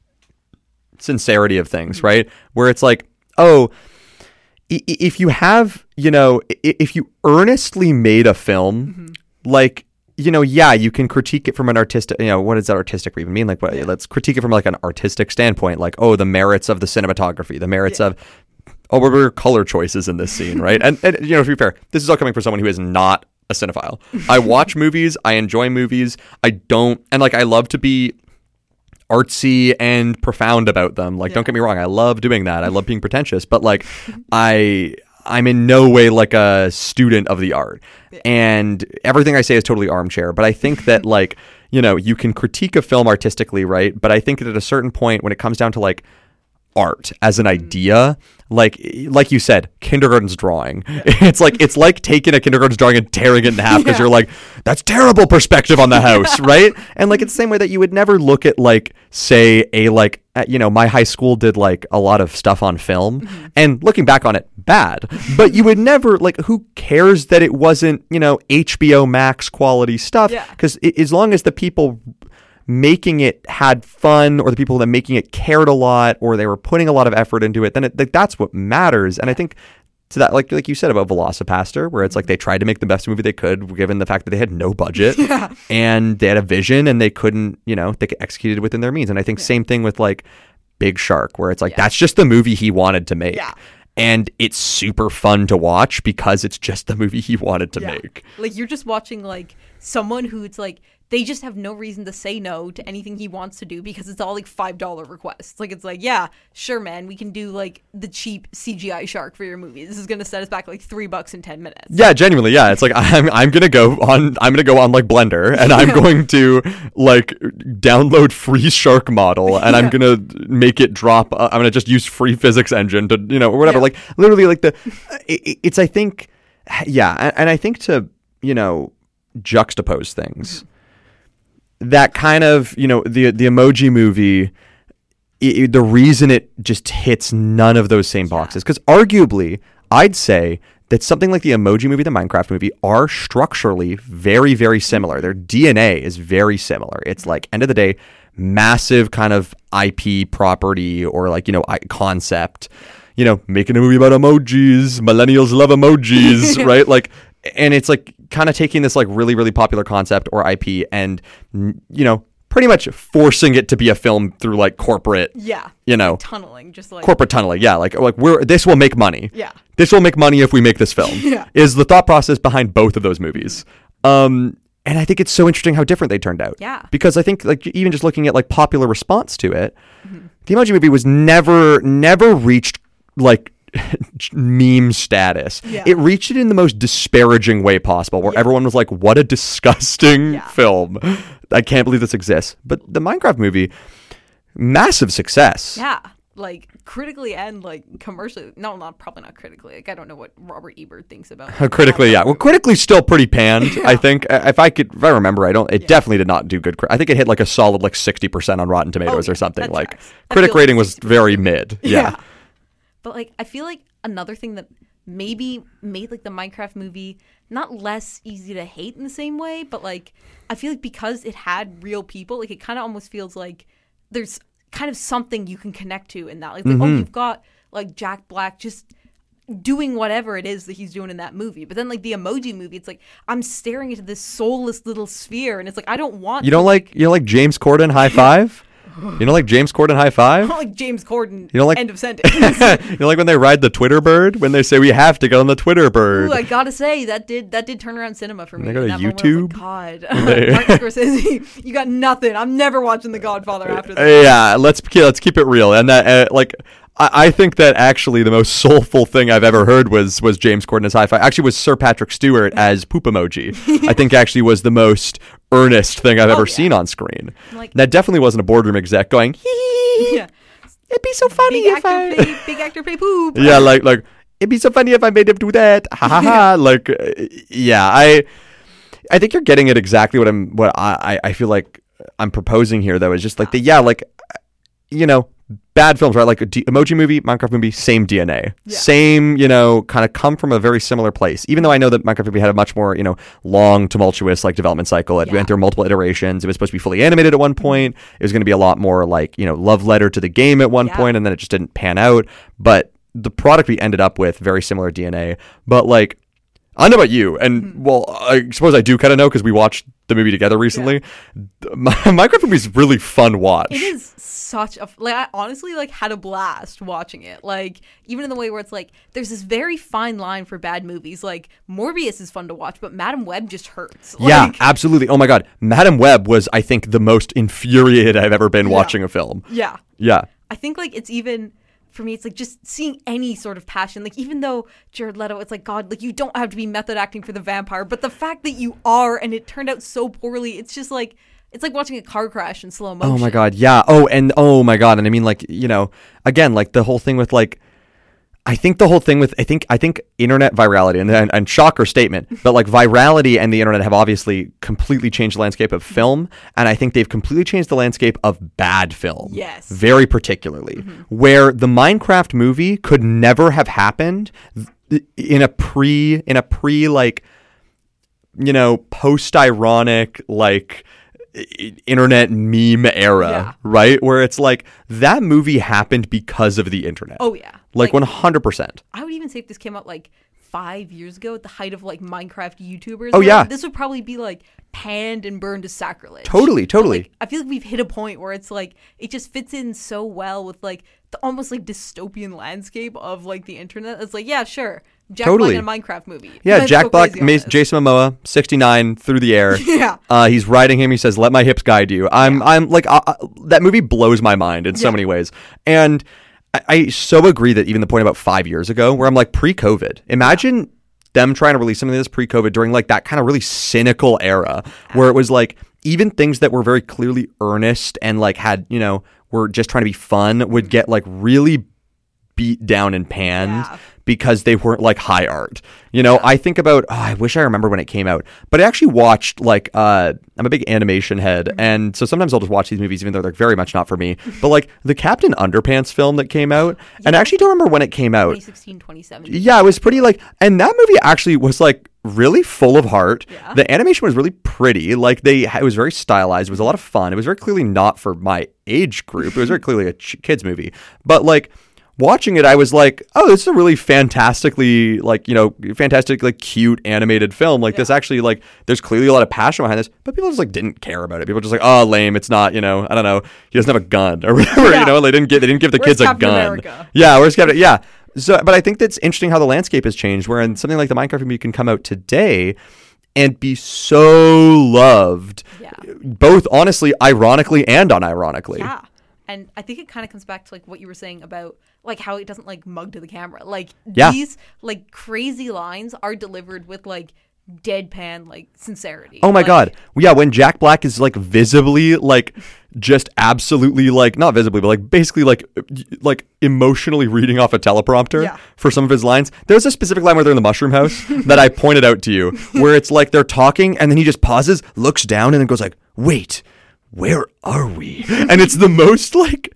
sincerity of things, right? Where it's like, oh, i- if you have, you know, i- if you earnestly made a film, like, you know, yeah, you can critique it from an artistic, you know, what does that artistic even mean? Like, what, let's critique it from like an artistic standpoint, like, oh, the merits of the cinematography, the merits of, oh, what were color choices in this scene, right? And, and, you know, to be fair, this is all coming from someone who is not a cinephile. I watch movies, I enjoy movies, I don't, and like, I love to be artsy and profound about them. Like, don't get me wrong, I love doing that. I love being pretentious, but like, I I'm in no way like a student of the art, and everything I say is totally armchair. But I think that like, you know, you can critique a film artistically, right? But I think that at a certain point, when it comes down to like art as an idea, like like you said, kindergarten's drawing. Yeah. It's like it's like taking a kindergarten's drawing and tearing it in half because yeah. you're like, that's terrible perspective on the house, yeah. right? And like it's the same way that you would never look at like, say, a like at, you know, my high school did like a lot of stuff on film, mm-hmm. and looking back on it, bad. But you would never like, who cares that it wasn't, you know, H B O Max quality stuff? Because yeah. as long as the people making it had fun, or the people that making it cared a lot, or they were putting a lot of effort into it, then it, like, that's what matters. And I think to that, like like you said about Velocipaster, where it's like they tried to make the best movie they could given the fact that they had no budget yeah. and they had a vision and they couldn't, you know, they executed it within their means. And I think yeah. same thing with like Big Shark, where it's like yeah. that's just the movie he wanted to make. Yeah. And it's super fun to watch because it's just the movie he wanted to yeah. make. Like, you're just watching like someone who it's like they just have no reason to say no to anything he wants to do because it's all like five dollar requests. Like, it's like, yeah, sure, man, we can do like the cheap C G I shark for your movie. This is going to set us back like three bucks in ten minutes. Yeah, genuinely. Yeah. It's like, I'm, I'm going to go on, I'm going to go on like Blender and I'm going to like download free shark model and yeah. I'm going to make it drop. Uh, I'm going to just use free physics engine to, you know, or whatever. Yeah. Like literally like the, it, it's, I think, yeah. And, and I think to, you know, juxtapose things, mm-hmm. that kind of, you know, the the Emoji Movie, it, the reason it just hits none of those same boxes, because arguably, I'd say that something like the Emoji Movie, the Minecraft movie, are structurally very, very similar. Their D N A is very similar. It's like, end of the day, massive kind of I P property or like, you know, concept, you know, making a movie about emojis, millennials love emojis, right? Like, and it's like kind of taking this like really, really popular concept or I P and, you know, pretty much forcing it to be a film through like corporate, yeah, you know, like tunneling, just like corporate tunneling. Yeah. Like, like we're, this will make money. Yeah. This will make money if we make this film yeah. is the thought process behind both of those movies. Um, and I think it's so interesting how different they turned out. Yeah. Because I think like even just looking at like popular response to it, mm-hmm. the Emoji Movie was never, never reached like meme status. Yeah. It reached it in the most disparaging way possible, where yeah. everyone was like, what a disgusting yeah. film. I can't believe this exists. But the Minecraft movie, massive success. Yeah. Like critically and like commercially. No, not probably not critically. Like, I don't know what Robert Ebert thinks about it. Critically, yeah. Well, critically still pretty panned, yeah. I think. If I could, if I remember, I don't, it yeah. definitely did not do good. I think it hit like a solid like sixty percent on Rotten Tomatoes oh, yeah. or something. That like tracks. Critic rating was very mid. Yeah. yeah. But like, I feel like another thing that maybe made like the Minecraft movie not less easy to hate in the same way, but like, I feel like because it had real people, like it kind of almost feels like there's kind of something you can connect to in that. Like, like mm-hmm. oh, you've got like Jack Black just doing whatever it is that he's doing in that movie. But then like the Emoji Movie, it's like I'm staring into this soulless little sphere and it's like I don't want You don't to- like you don't like James Corden High Five? You know, like James Corden High Five? I don't like James Corden. You know, like, end of sentence. You know, like when they ride the Twitter bird, when they say we have to get on the Twitter bird. Ooh, I gotta say that did that did turn around cinema for me. They got a that YouTube. Like, God, Martin Scorsese, you got nothing. I'm never watching The Godfather after this. Yeah, let's let's keep it real. And that, uh, like, I, I think that actually the most soulful thing I've ever heard was was James Corden as High Five. Actually, was Sir Patrick Stewart as Poop Emoji. I think actually was the most earnest thing I've ever oh, yeah. seen on screen. Like, that definitely wasn't a boardroom exec going, hee, yeah. it'd be so funny big if I... Play, big actor play poop. Yeah, like, like it'd be so funny if I made him do that. Ha ha ha. Like, yeah, I I think you're getting at exactly what I'm, what I, I feel like I'm proposing here, though, is just like the, yeah, like, you know, bad films, right? Like a D- Emoji Movie, Minecraft Movie, same D N A. Yeah. Same, you know, kind of come from a very similar place. Even though I know that Minecraft Movie had a much more, you know, long, tumultuous, like, development cycle. It yeah. went through multiple iterations. It was supposed to be fully animated at one point. It was going to be a lot more, like, you know, love letter to the game at one yeah. point, and then it just didn't pan out. But the product we ended up with, very similar D N A. But, like, I know about you, and well, I suppose I do kind of know because we watched the movie together recently. Yeah. My, Minecraft movie is really fun watch. It is such a like. I honestly like had a blast watching it. Like even in the way where it's like there's this very fine line for bad movies. Like Morbius is fun to watch, but Madam Web just hurts. Like, yeah, absolutely. Oh my god, Madam Web was I think the most infuriated I've ever been yeah. watching a film. Yeah, yeah. I think like it's even. For me, it's like just seeing any sort of passion. Like even though Jared Leto, it's like, God, like you don't have to be method acting for the vampire, but the fact that you are and it turned out so poorly, it's just like, it's like watching a car crash in slow motion. Oh my God. Yeah. Oh, and oh my God. And I mean like, you know, again, like the whole thing with like, I think the whole thing with, I think, I think internet virality and, and, and shocker statement, but like virality and the internet have obviously completely changed the landscape of film. And I think they've completely changed the landscape of bad film. Yes. Very particularly, mm-hmm. where the Minecraft movie could never have happened in a pre, in a pre like, you know, post-ironic, like, internet meme era, yeah. right? Where it's like that movie happened because of the internet. Oh yeah. Like, like one hundred percent. I would even say if this came out like five years ago at the height of like Minecraft YouTubers. Oh like, yeah. This would probably be like panned and burned to sacrilege. Totally, totally. But, like, I feel like we've hit a point where it's like it just fits in so well with like the almost like dystopian landscape of like the internet. It's like, yeah, sure. Jack totally. Black in a Minecraft movie. Yeah, Let's Jack Black, Ma- Jason Momoa, sixty-nine through the air. yeah. Uh, he's riding him. He says, "Let my hips guide you." I'm, yeah. I'm like, uh, that movie blows my mind in so yeah. many ways. And I, I so agree that even the point about five years ago, where I'm like, pre-COVID, imagine yeah. them trying to release something like this pre-COVID during like that kind of really cynical era, where it was like even things that were very clearly earnest and like had, you know, were just trying to be fun would get like really beat down and panned. Yeah. Because they weren't like high art. You know, yeah. I think about, oh, I wish I remember when it came out, but I actually watched like, uh, I'm a big animation head. Mm-hmm. And so sometimes I'll just watch these movies, even though they're very much not for me. But like the Captain Underpants film that came out, yeah. and I actually don't remember when it came out. twenty sixteen, twenty seventeen Yeah, it was pretty like, and that movie actually was like really full of heart. Yeah. The animation was really pretty. Like they, it was very stylized. It was a lot of fun. It was very clearly not for my age group. It was very clearly a ch- kids movie. But like, watching it, I was like, oh, this is a really fantastically, like, you know, fantastic, like, cute animated film. Like, yeah. this actually, like, there's clearly a lot of passion behind this, but people just, like, didn't care about it. People were just like, oh, lame. It's not, you know, I don't know. He doesn't have a gun or whatever, yeah. you know? They didn't get, they didn't give the Where's kids Captain a gun. America? Yeah, where's Captain? Yeah. So, but I think that's interesting how the landscape has changed, wherein something like the Minecraft movie can come out today and be so loved, yeah. both honestly, ironically, and unironically. Yeah. And I think it kind of comes back to like what you were saying about like how it doesn't like mug to the camera. Like yeah. these like crazy lines are delivered with like deadpan like sincerity. Oh my like, God. Yeah, when Jack Black is like visibly like just absolutely like not visibly but like basically like like emotionally reading off a teleprompter yeah. for some of his lines. There's a specific line where they're in the mushroom house that I pointed out to you where it's like they're talking and then he just pauses, looks down and then goes like, "Wait. Where are we?" And it's the most like,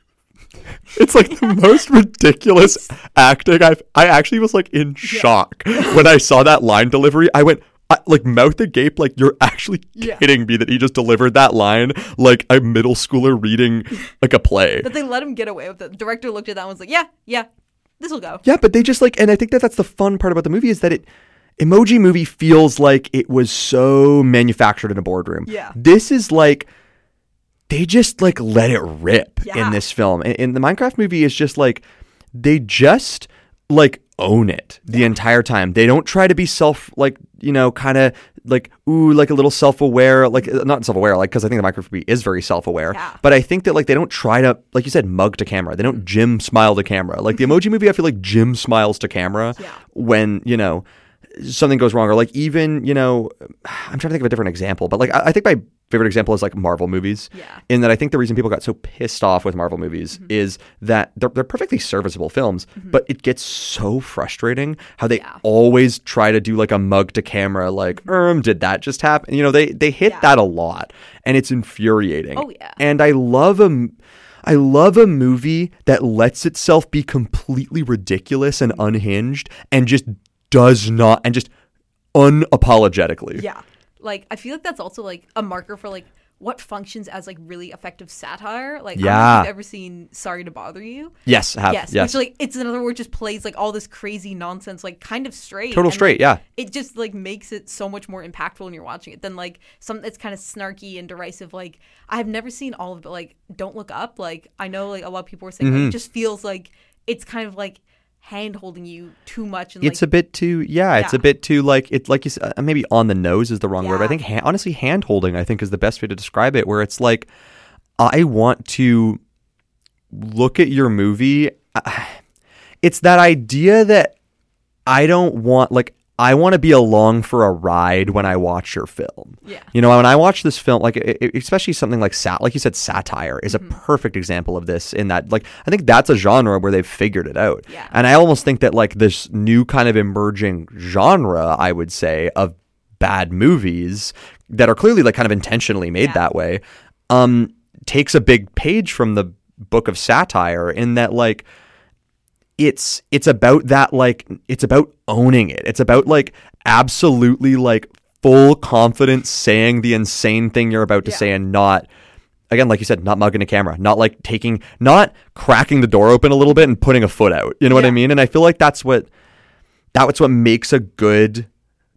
it's like the most ridiculous acting. I've, I actually was like in shock yeah. when I saw that line delivery. I went I, like mouth agape, like you're actually yeah. kidding me that he just delivered that line like a middle schooler reading like a play. But they let him get away with it. The director looked at that and was like, yeah, yeah, this will go. Yeah, but they just like, and I think that that's the fun part about the movie is that it, Emoji Movie feels like it was so manufactured in a boardroom. Yeah. This is like, they just like let it rip yeah. in this film. And, and the Minecraft movie is just like, they just like own it the yeah. entire time. They don't try to be self, like, you know, kind of like, ooh, like a little self-aware, like not self-aware, like, cause I think the Minecraft movie is very self-aware, yeah. but I think that like, they don't try to, like you said, mug to camera. They don't Jim smile to camera. Like the Emoji Movie, I feel like Jim smiles to camera yeah. when, you know, something goes wrong, or like even, you know, I'm trying to think of a different example, but like I, I think my favorite example is like Marvel movies. Yeah. In that I think the reason people got so pissed off with Marvel movies mm-hmm. is that they're, they're perfectly serviceable films, mm-hmm. but it gets so frustrating how they yeah. always try to do like a mug to camera, like, um, did that just happen? You know, they they hit yeah. that a lot, and it's infuriating. Oh yeah. And I love a. I love a movie that lets itself be completely ridiculous and unhinged and just does not, and just unapologetically. Yeah. Like, I feel like that's also, like, a marker for, like, what functions as like really effective satire. Like, Yeah. I don't know if you've ever seen Sorry to Bother You. Yes, I have. Yes, Yes. which like it's another word just plays like all this crazy nonsense, like kind of straight. Total and, straight, like, yeah. It just like makes it so much more impactful when you're watching it than like some that's kind of snarky and derisive. Like I have never seen all of it, but like Don't Look Up. Like I know like a lot of people were saying Mm-hmm. like, it just feels like it's kind of like hand holding you too much. And It's like, a bit too, yeah, it's Yeah. a bit too like it, like you said, uh, maybe on the nose is the wrong word. But I Yeah. think ha- honestly, hand holding, I think, is the best way to describe it. Where it's like, I want to look at your movie. Uh, it's that idea that I don't want, like, I want to be along for a ride when I watch your film. Yeah. You know, when I watch this film, like, it, it- especially something like sat, like you said, satire is Mm-hmm. a perfect example of this. In that, like, I think that's a genre where they've figured it out. Yeah. And I almost think that like this new kind of emerging genre, I would say, of bad movies that are clearly like kind of intentionally made Yeah. that way, um, takes a big page from the book of satire in that like. It's it's about that like it's about owning it. It's about like absolutely like full confidence saying the insane thing you're about to Yeah. say and not, again, like you said, not mugging a camera, not like taking, not cracking the door open a little bit and putting a foot out. You know what I Yeah. mean? And I feel like that's what that's what makes a good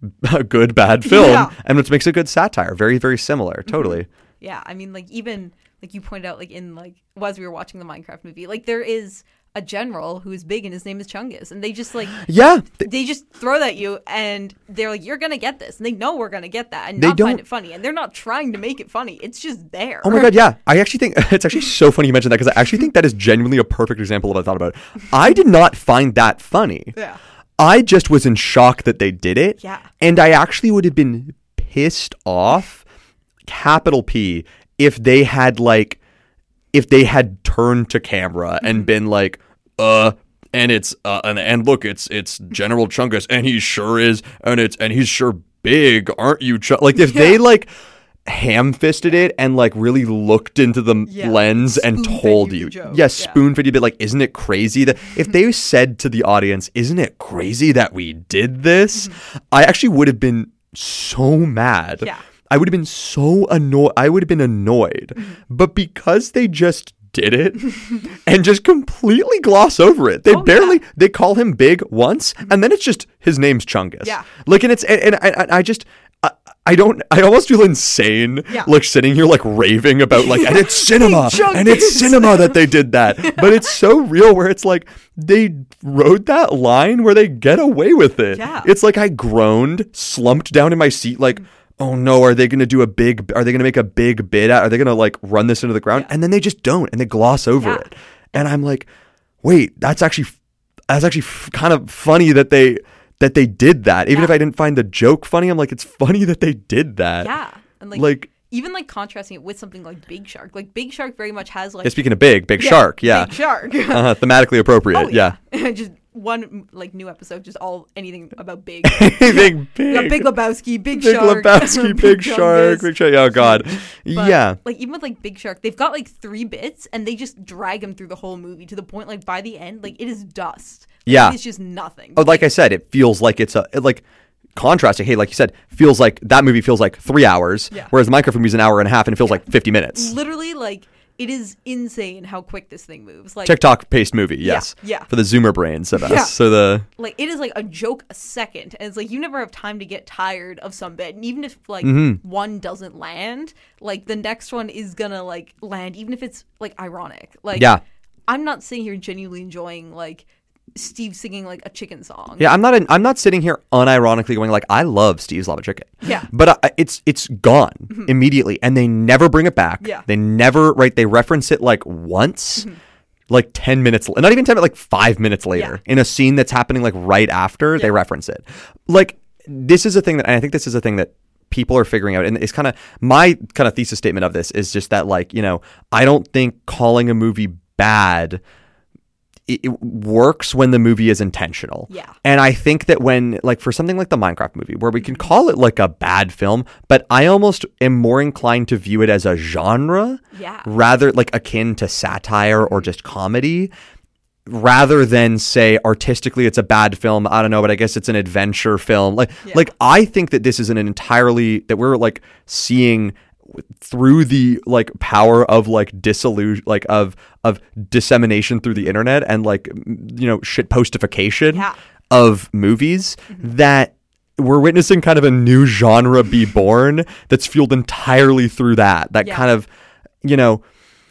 a good bad film, Yeah. and what makes a good satire. Very very similar. Totally. Yeah, I mean, like even like you pointed out, like in like as we were watching the Minecraft movie, like there is a general who is big and his name is Chungus, and they just like Yeah. Th- they just throw that at you, and they're like, "You're gonna get this," and they know we're gonna get that, and They not find don't- it funny, and they're not trying to make it funny. It's just there. Oh my god, yeah. I actually think it's actually so funny you mentioned that because I actually think that is genuinely a perfect example of what I thought about. I did not find that funny. Yeah. I just was in shock that they did it. Yeah. And I actually would have been pissed off, capital P, if they had like if they had turned to camera and been like, uh and it's uh and, and look, it's it's General Chungus and he sure is and it's and he's sure big, aren't you? Ch-? Like if they like ham-fisted it and like really looked into the Yeah. lens and Spoon-fed told you you, the joke. yes, Yeah. spoon-fed you, but like, isn't it crazy that if they said to the audience, isn't it crazy that we did this? I actually would have been so mad. Yeah. I would have been so annoyed. I would have been annoyed. But because they just did it and just completely gloss over it. They Oh, barely, yeah. they call him big once and then it's just, his name's Chungus. Yeah. Like, and it's, and, and I, I just, I, I don't, I almost feel insane, Yeah. like sitting here like raving about like, and it's cinema, Chungus. and it's cinema that they did that. But it's so real where it's like, they wrote that line where they get away with it. Yeah. It's like I groaned, slumped down in my seat like, oh no, are they going to do a big, are they going to make a big bid out? Are they going to like run this into the ground? Yeah. And then they just don't, and they gloss over Yeah. it. And I'm like, wait, that's actually, that's actually f- kind of funny that they, that they did that. Even Yeah. if I didn't find the joke funny, I'm like, it's funny that they did that. Yeah, and like, Like- even like contrasting it with something like Big Shark. Like Big Shark very much has like Yeah, speaking of big, big Yeah, shark. Yeah. Big Shark. Uh, thematically appropriate. Oh, yeah. just one like new episode, just all anything about big. Big, big. Yeah, Big Lebowski, Big, Big Shark, Lebowski, Big Shark, Chungus. Big Shark. Oh God. But, yeah. like even with like Big Shark, they've got like three bits, and they just drag him through the whole movie to the point like by the end, like it is dust. Like, Yeah. it's just nothing. Oh, like I said, it feels like it's a like contrasting. Hey, like you said, feels like that movie feels like three hours, Yeah. whereas the Minecraft movie is an hour and a half, and it feels like fifty minutes. Literally, like it is insane how quick this thing moves. Like TikTok paced movie, yes. yeah. For the Zoomer brains of us. Yeah. So the like it is like a joke a second, and it's like you never have time to get tired of some bit, and even if like Mm-hmm. one doesn't land, like the next one is gonna like land, even if it's like ironic. Like Yeah. I'm not sitting here genuinely enjoying like Steve singing like a chicken song. Yeah, I'm not. In, I'm not sitting here unironically going like, I love Steve's Lava Chicken. Yeah. but I, it's it's gone immediately, and they never bring it back. Yeah. they never right. They reference it like once, like ten minutes, not even ten, but like five minutes later Yeah. in a scene that's happening like right after they Yeah. reference it. Like this is a thing that, and I think this is a thing that people are figuring out, and it's kind of my kind of thesis statement of this is just that like you know I don't think calling a movie bad. It it works when the movie is intentional. Yeah. And I think that when, like, for something like the Minecraft movie, where we can call it like a bad film, but I almost am more inclined to view it as a genre, Yeah. rather like akin to satire or just comedy, rather than say artistically it's a bad film. I don't know, but I guess it's an adventure film. Like, Yeah. like I think that this is an entirely that we're like seeing through the like power of like disillusion, like of of dissemination through the internet and like you know shit postification Yeah. of movies, mm-hmm. that we're witnessing kind of a new genre be born that's fueled entirely through that that Yeah. kind of you know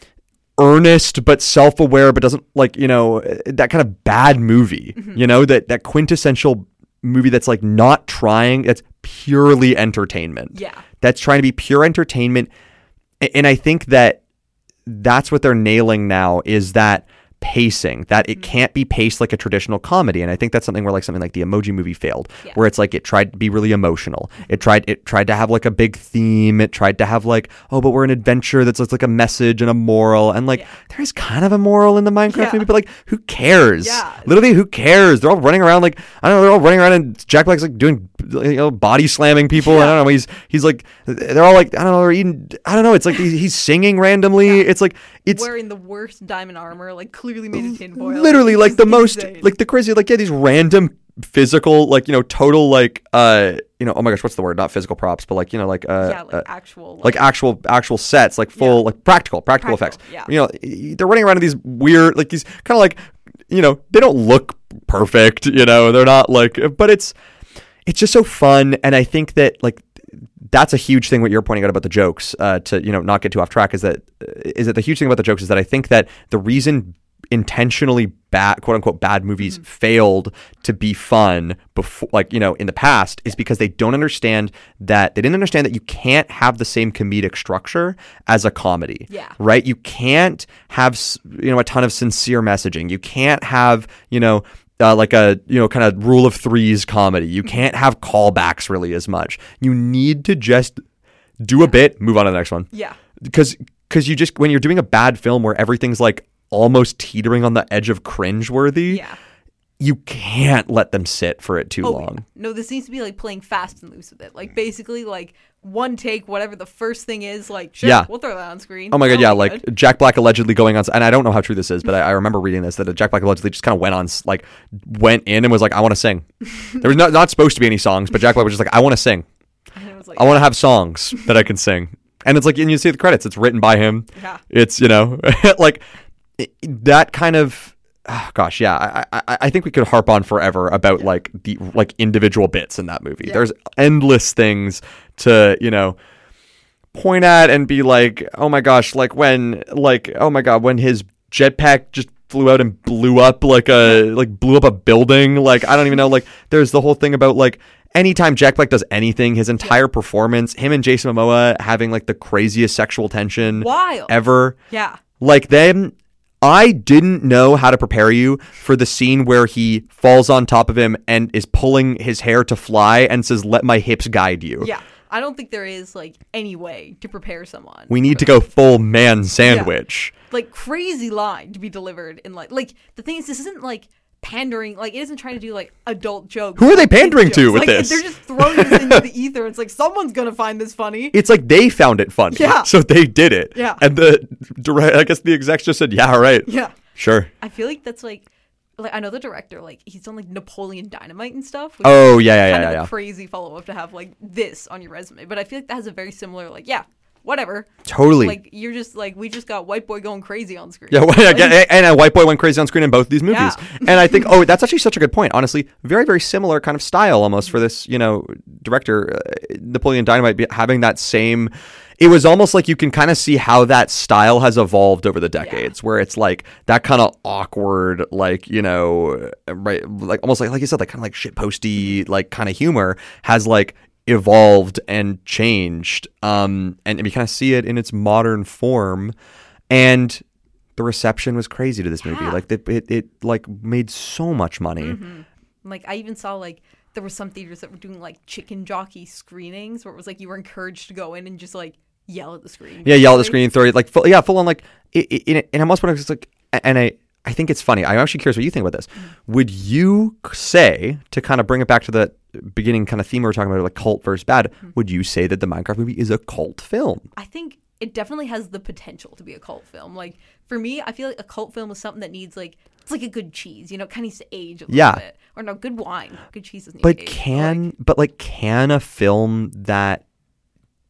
earnest but self-aware but doesn't like you know that kind of bad movie, mm-hmm. you know that that quintessential movie that's like not trying, that's purely entertainment. Yeah. That's trying to be pure entertainment. And I think that that's what they're nailing now, is that pacing, that it can't be paced like a traditional comedy. And I think that's something where like something like the Emoji Movie failed, yeah. where it's like it tried to be really emotional. It tried it tried to have like a big theme. It tried to have like, oh, but we're an adventure that's like a message and a moral. And like yeah. there's kind of a moral in the Minecraft yeah. movie, but like who cares? Yeah. Literally, who cares? They're all running around like I don't know, they're all running around and Jack Black's like doing you know body slamming people. Yeah. I don't know. He's he's like they're all like I don't know, they're eating I don't know. It's like he's, he's singing randomly. Yeah. It's like it's wearing the worst diamond armor, like clearly made of tinfoil. Literally, like the most, insane. like the crazy, like yeah, these random physical, like you know, total, like uh, you know, oh my gosh, what's the word? Not physical props, but like you know, like uh, yeah, like uh, actual, like, like actual, actual sets, like full, Yeah. like practical, practical, Practical, effects. yeah. You know, they're running around in these weird, like these kind of like, you know, they don't look perfect. You know, they're not like, but it's, it's just so fun, and I think that like. That's a huge thing what you're pointing out about the jokes, uh, to, you know, not get too off track, is that, is that the huge thing about the jokes is that I think that the reason intentionally bad, quote unquote, bad movies mm-hmm. failed to be fun before, like, you know, in the past is because they don't understand that, they didn't understand that you can't have the same comedic structure as a comedy. Yeah. Right? You can't have, you know, a ton of sincere messaging. You can't have, you know, Uh, like a, you know, kind of rule of threes comedy. You can't have callbacks really as much. You need to just do a bit, move on to the next one. Yeah. Because because you just, when you're doing a bad film where everything's like almost teetering on the edge of cringeworthy, Yeah. you can't let them sit for it too Oh, long. yeah. No, this needs to be like playing fast and loose with it. Like basically like one take, whatever the first thing is, like sure, Yeah. we'll throw that on screen. Oh my god, That'll yeah, be like good. Jack Black allegedly going on, and I don't know how true this is, but I, I remember reading this, that Jack Black allegedly just kind of went on, like, went in and was like, I want to sing. There was not, not supposed to be any songs, but Jack Black was just like, I want to sing. And it was like, I want to have songs that I can sing. And it's like, and you see the credits, it's written by him. Yeah. It's, you know, like, it, that kind of, oh gosh, yeah, I, I I think we could harp on forever about, like, the, like, individual bits in that movie. Yeah. There's endless things to, you know, point at and be like, oh my gosh, like when, like, oh my god, when his jetpack just flew out and blew up like a, like blew up a building. Like, I don't even know, like, there's the whole thing about, like, anytime Jack Black does anything, his entire performance, him and Jason Momoa having, like, the craziest sexual tension Wild. ever. Yeah. Like, then I didn't know how to prepare you for the scene where he falls on top of him and is pulling his hair to fly and says, let my hips guide you. Yeah. I don't think there is like any way to prepare someone. We need to go full man sandwich. Yeah. Like crazy line to be delivered in like like the thing is this isn't like pandering, like it isn't trying to do like adult jokes. Who are they pandering to with like, this? They're just throwing this into the ether. It's like someone's gonna find this funny. It's like they found it funny. Yeah. So they did it. Yeah. And the direct, I guess the execs just said, yeah, all right. Yeah. Sure. I feel like that's like like I know the director, like he's done like Napoleon Dynamite and stuff. Which Oh, is yeah, yeah, kind yeah, of yeah. a crazy follow up to have like this on your resume. But I feel like that has a very similar like yeah, whatever. Totally. Like you're just like we just got white boy going crazy on screen. Yeah, well, Like, yeah, and a white boy went crazy on screen in both of these movies. Yeah. And I think, oh, that's actually such a good point. Honestly, very, very similar kind of style almost for this, you know, director, uh, Napoleon Dynamite, be- having that same. It was almost like you can kind of see how that style has evolved over the decades, yeah. where it's like that kind of awkward, like, you know, right, like almost like, like you said, like kind of like shitposty, like kind of humor has like evolved and changed. Um, and, and we kind of see it in its modern form. And the reception was crazy to this movie. Yeah. Like it, it, it like made so much money. Mm-hmm. Like I even saw like there were some theaters that were doing like chicken jockey screenings where it was like you were encouraged to go in and just like yell at the screen. Yeah, yell at the screen, throw it like full, yeah, full on like. It, it, and I'm also it's like, and I I think it's funny. I'm actually curious what you think about this. Mm-hmm. Would you say, to kind of bring it back to the beginning kind of theme we were talking about, like cult versus bad? Mm-hmm. Would you say that the Minecraft movie is a cult film? I think it definitely has the potential to be a cult film. Like for me, I feel like a cult film is something that needs like it's like a good cheese, you know, it kind of needs to age a little yeah. bit. Or no, good wine, good cheese doesn't need but to age. can like, but like can a film that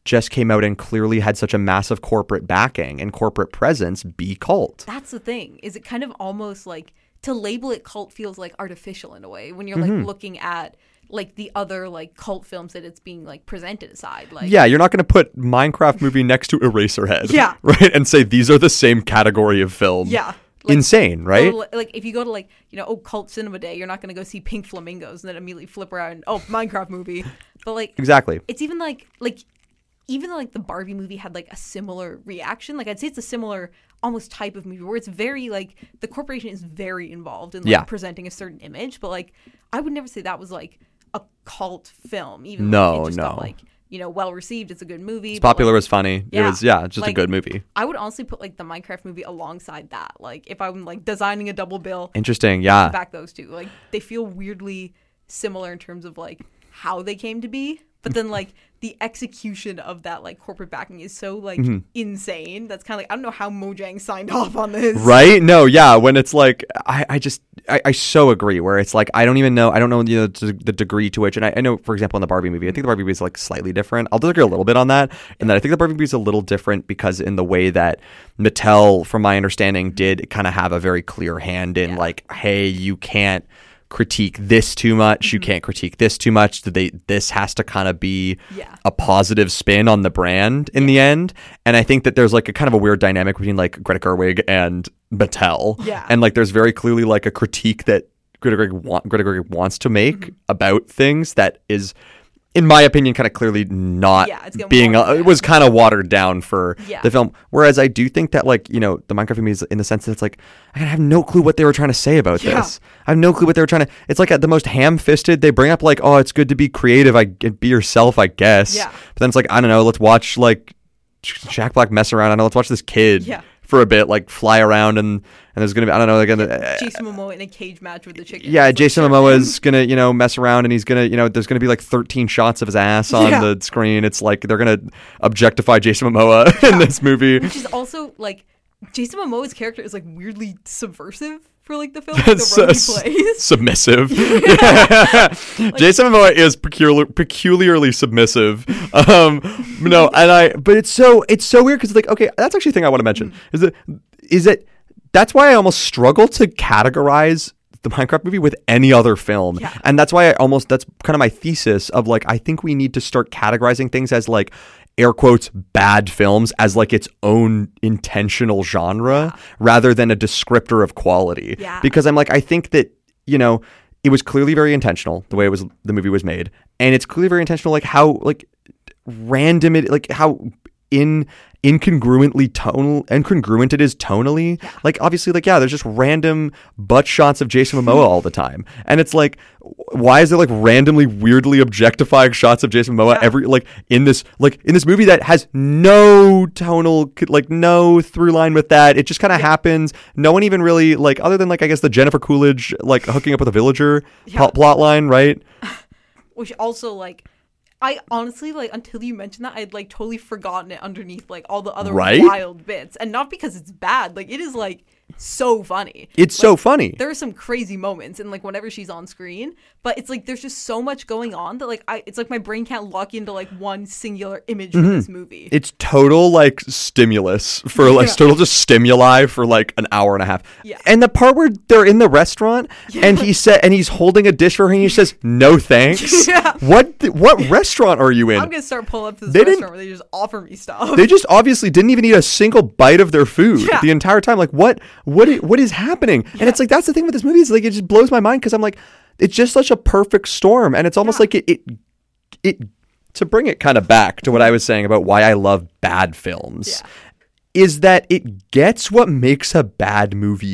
just came out and clearly had such a massive corporate backing and corporate presence be cult. That's the thing. Is it kind of almost like to label it cult feels like artificial in a way when you're like Mm-hmm. looking at like the other like cult films that it's being like presented aside. Like Yeah, you're not going to put Minecraft movie next to Eraserhead. Yeah. Right? And say these are the same category of film. Yeah. Like, Insane, right? Or, like if you go to like, you know, oh, cult cinema day, you're not going to go see Pink Flamingos and then immediately flip around and, oh, Minecraft movie. But like Exactly. it's even like like even though like the Barbie movie had like a similar reaction, like I'd say it's a similar almost type of movie where it's very like the corporation is very involved in like Yeah. presenting a certain image, but like I would never say that was like a cult film. Even No, like, it just got no. like, you know, well received. It's a good movie. It's but, popular, like, was funny. yeah, It was, yeah, just a like, good movie. I would honestly put like the Minecraft movie alongside that. Like if I'm like designing a double bill, Interesting, yeah. back those two. Like they feel weirdly similar in terms of like how they came to be, but then like the execution of that like corporate backing is so like Mm-hmm. insane. That's kind of like I don't know how Mojang signed off on this. Right? No, yeah. When it's like, I, I just, I, I so agree. Where it's like, I don't even know, I don't know, you know, to the degree to which, and I, I know, for example, in the Barbie movie, I think the Barbie movie is like slightly different. I'll disagree a little bit on that, and that I think the Barbie movie is a little different because in the way that Mattel, from my understanding, did kind of have a very clear hand in Yeah. like, hey, you can't critique this too much, you can't critique this too much. They this has to kind of be Yeah. a positive spin on the brand in the end. And I think that there's like a kind of a weird dynamic between like Greta Gerwig and Mattel. Yeah. And like there's very clearly like a critique that Greta Gerwig, wa- Greta Gerwig wants to make Mm-hmm. about things that is, in my opinion, kind of clearly not Yeah, it's getting being, watered uh, it was kind of watered down for Yeah. the film. Whereas I do think that like, you know, the Minecraft movie is in the sense that it's like, I have no clue what they were trying to say about Yeah. this. I have no clue what they were trying to, it's like at the most ham-fisted, they bring up like, oh, it's good to be creative, I be yourself, I guess. Yeah. But then it's like, I don't know, let's watch like Jack Black mess around. I know, let's watch this kid Yeah. for a bit, like fly around and, and there's going to be, I don't know, like, uh, Jason Momoa in a cage match with the chicken. yeah, It's like, Jason sure, Momoa man. is gonna, you know, mess around, and he's gonna, you know, there's gonna be like thirteen shots of his ass on Yeah. the screen. It's like they're gonna objectify Jason Momoa in this movie. Which is also like Jason Momoa's character is like weirdly subversive for like the film, like, the So- role he plays. Submissive. Jason Momoa is peculiar, peculiarly submissive. Um, no, and I, but it's so it's so weird because like, okay, that's actually a thing I want to mention is that is that that's why I almost struggle to categorize the Minecraft movie with any other film. Yeah. And that's why I almost, that's kind of my thesis of like, I think we need to start categorizing things as like, air quotes, bad films as like its own intentional genre rather than a descriptor of quality. Yeah. Because I'm like, I think that, you know, it was clearly very intentional the way it was, the movie was made. And it's clearly very intentional, like how, like random it, like how in incongruently tonal incongruent it is tonally. Like obviously, like yeah, there's just random butt shots of Jason Momoa all the time, and it's like, why is there like randomly weirdly objectifying shots of Jason Momoa Yeah. every like in this like in this movie that has no tonal like no through line with that? It just kind of happens. No one even really like other than like I guess the Jennifer Coolidge like hooking up with a villager Yeah. plot, plot line, right? Which also like I honestly like until you mentioned that I'd like totally forgotten it underneath like all the other Right? wild bits, and not because it's bad, like it is like so funny. It's Like, so funny. There are some crazy moments and like whenever she's on screen, but it's like there's just so much going on that like I it's like my brain can't lock into like one singular image from this movie. Mm-hmm. It's total like stimulus for like Yeah. total just stimuli for like an hour and a half. Yeah. And the part where they're in the restaurant and he said and he's holding a dish for her and he says no thanks. Yeah. What th- what restaurant are you in? I'm gonna start pulling up to this They didn't- restaurant where they just offer me stuff. They just obviously didn't even eat a single bite of their food Yeah. the entire time. Like what what i- what is happening? And it's like that's the thing with this movie is like it just blows my mind because I'm like it's just such a perfect storm and it's almost Yeah. like it, it it to bring it kind of back to what I was saying about why I love bad films Yeah. is that it gets what makes a bad movie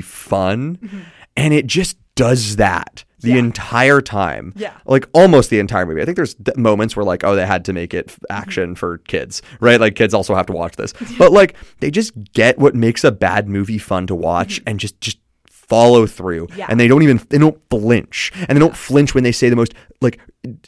fun and it just does that the Yeah. entire time. Yeah. Like almost the entire movie. I think there's d- moments where like, oh, they had to make it f- action for kids, right? Like kids also have to watch this. But like they just get what makes a bad movie fun to watch and just just follow through. Yeah. And they don't even they don't flinch. And they don't flinch when they say the most like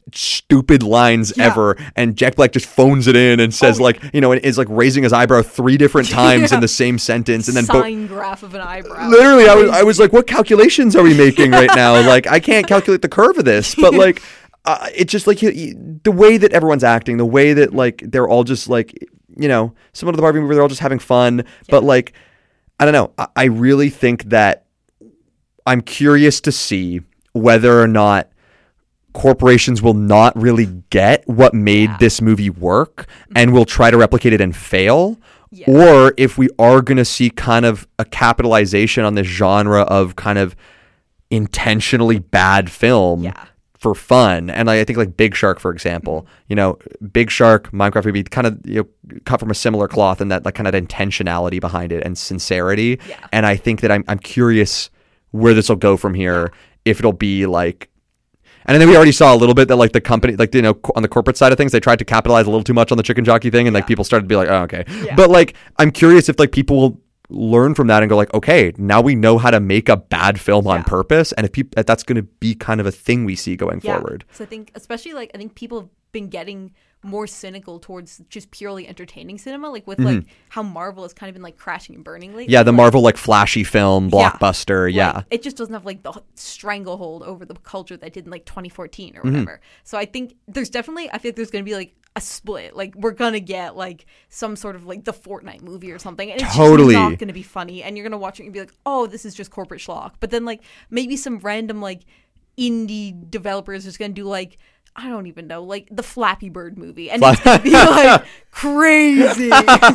stupid lines Yeah. ever. And Jack Black just phones it in and says Oh, like, you know, and is like raising his eyebrow three different times Yeah. in the same sentence and then bo- sine graph of an eyebrow. literally I was I was like, what calculations are we making right now? Like I can't calculate the curve of this, but like uh, it's just like you, you, the way that everyone's acting, the way that like they're all just like, you know, similar to the Barbie movie, they're all just having fun. Yeah. But like, I don't know. I, I really think that I'm curious to see whether or not corporations will not really get what made yeah. this movie work and will try to replicate it and fail. Yeah. Or if we are going to see kind of a capitalization on this genre of kind of intentionally bad film yeah. for fun. And I, I think like Big Shark, for example, mm-hmm. you know, Big Shark, Minecraft movie, kind of, you know, cut from a similar cloth in that like kind of intentionality behind it and sincerity. Yeah. And I think that I'm, I'm curious where this will go from here. If it'll be like, and then we already saw a little bit that like the company, like, you know, on the corporate side of things, they tried to capitalize a little too much on the chicken jockey thing. And like yeah. people started to be like, oh, okay. Yeah. But like, I'm curious if like people will learn from that and go like, okay, now we know how to make a bad film yeah. on purpose. And if people, that's going to be kind of a thing we see going yeah. forward. So I think, especially like, I think people have been getting more cynical towards just purely entertaining cinema, like with mm-hmm. like how Marvel has kind of been like crashing and burning lately. Yeah, the like, Marvel like flashy film blockbuster. Yeah, like, yeah. It just doesn't have like the stranglehold over the culture that did in like twenty fourteen or whatever. Mm-hmm. So I think there's definitely, I feel like there's going to be like a split. Like we're going to get like some sort of like the Fortnite movie or something. And it's totally just not going to be funny. And you're going to watch it and be like, oh, this is just corporate schlock. But then like maybe some random like indie developers is going to do like, I don't even know, like the Flappy Bird movie. And it's going to be like crazy.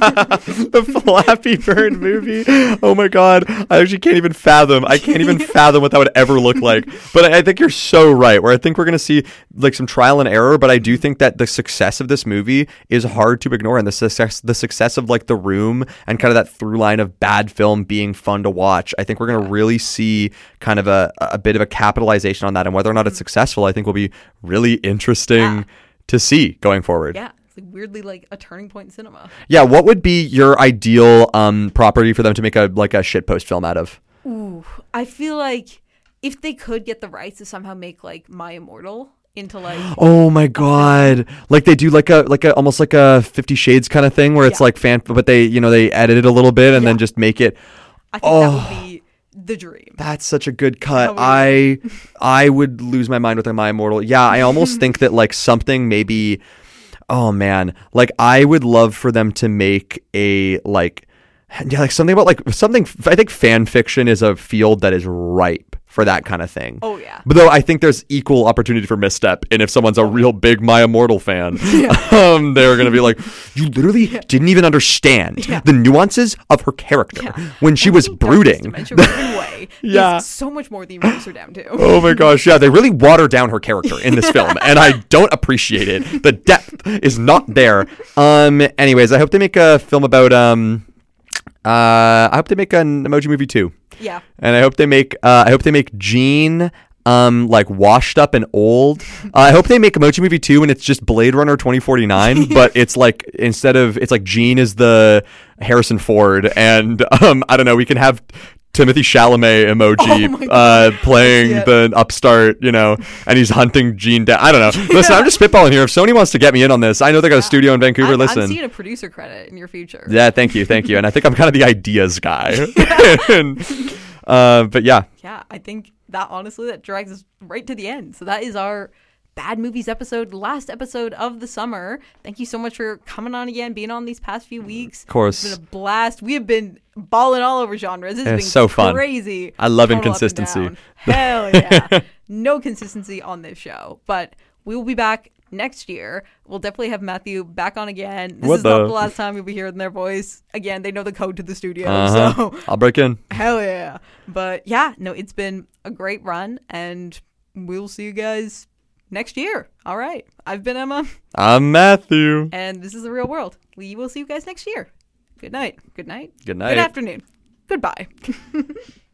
The Flappy Bird movie. Oh my God. I actually can't even fathom. I can't even fathom what that would ever look like. But I, I think you're so right, where I think we're going to see like some trial and error. But I do think that the success of this movie is hard to ignore. And the success, the success of like The Room and kind of that through line of bad film being fun to watch. I think we're going to really see kind of a, a bit of a capitalization on that. And whether or not it's successful, I think will be really interesting yeah. to see going forward. Yeah. It's like weirdly like a turning point in cinema. Yeah, what would be your ideal um property for them to make a like a shitpost film out of? Ooh, I feel like if they could get the rights to somehow make like My Immortal into like oh my god, like they do like a like a almost like a Fifty Shades kind of thing where it's yeah. like fan, but they you know they edit it a little bit and yeah. then just make it. I think oh. that would be the dream. That's such a good cut. I I would lose my mind with a My Immortal. Yeah, I almost think that like something maybe. Oh man, like I would love for them to make a like, yeah, like something about like something. I think fan fiction is a field that is ripe for that kind of thing. Oh yeah. But though I think there's equal opportunity for misstep, and if someone's a real big My Immortal fan, yeah. um, they're gonna be like, you literally yeah. didn't even understand yeah. the nuances of her character yeah. when she was brooding. Way yeah, so much more than you reduce her down to. Oh my gosh, yeah, they really water down her character in this film, and I don't appreciate it. The depth is not there. Um. Anyways, I hope they make a film about um. Uh, I hope they make an Emoji Movie too. Yeah. And I hope they make uh, I hope they make Jean um like washed up and old. Uh, I hope they make Emoji Movie two and it's just Blade Runner twenty forty-nine, but it's like instead of it's like Jean is the Harrison Ford and um I don't know, we can have Timothy Chalamet emoji oh uh, playing yeah. the upstart, you know, and he's hunting Jean down. I don't know. Yeah. Listen, I'm just spitballing here. If Sony wants to get me in on this, I know they got yeah. a studio in Vancouver. I'm, Listen, I'm seeing a producer credit in your future. Yeah, thank you, thank you. And I think I'm kind of the ideas guy. and, uh, but yeah. Yeah, I think that honestly, that drags us right to the end. So that is our Bad Movies episode, last episode of the summer. Thank you so much for coming on again, being on these past few weeks. Of course. It's been a blast. We have been balling all over genres. It's yeah, been so fun. Crazy. I love inconsistency. Hell yeah. No consistency on this show. But we will be back next year. We'll definitely have Matthew back on again. This what is the? not the last time you'll be hearing their voice. Again, they know the code to the studio. Uh-huh. So I'll break in. Hell yeah. But yeah, no, it's been a great run. And we'll see you guys next year. All right. I've been Emma. I'm Matthew. And this is The Real World. We will see you guys next year. Good night. Good night. Good night. Good afternoon. Goodbye.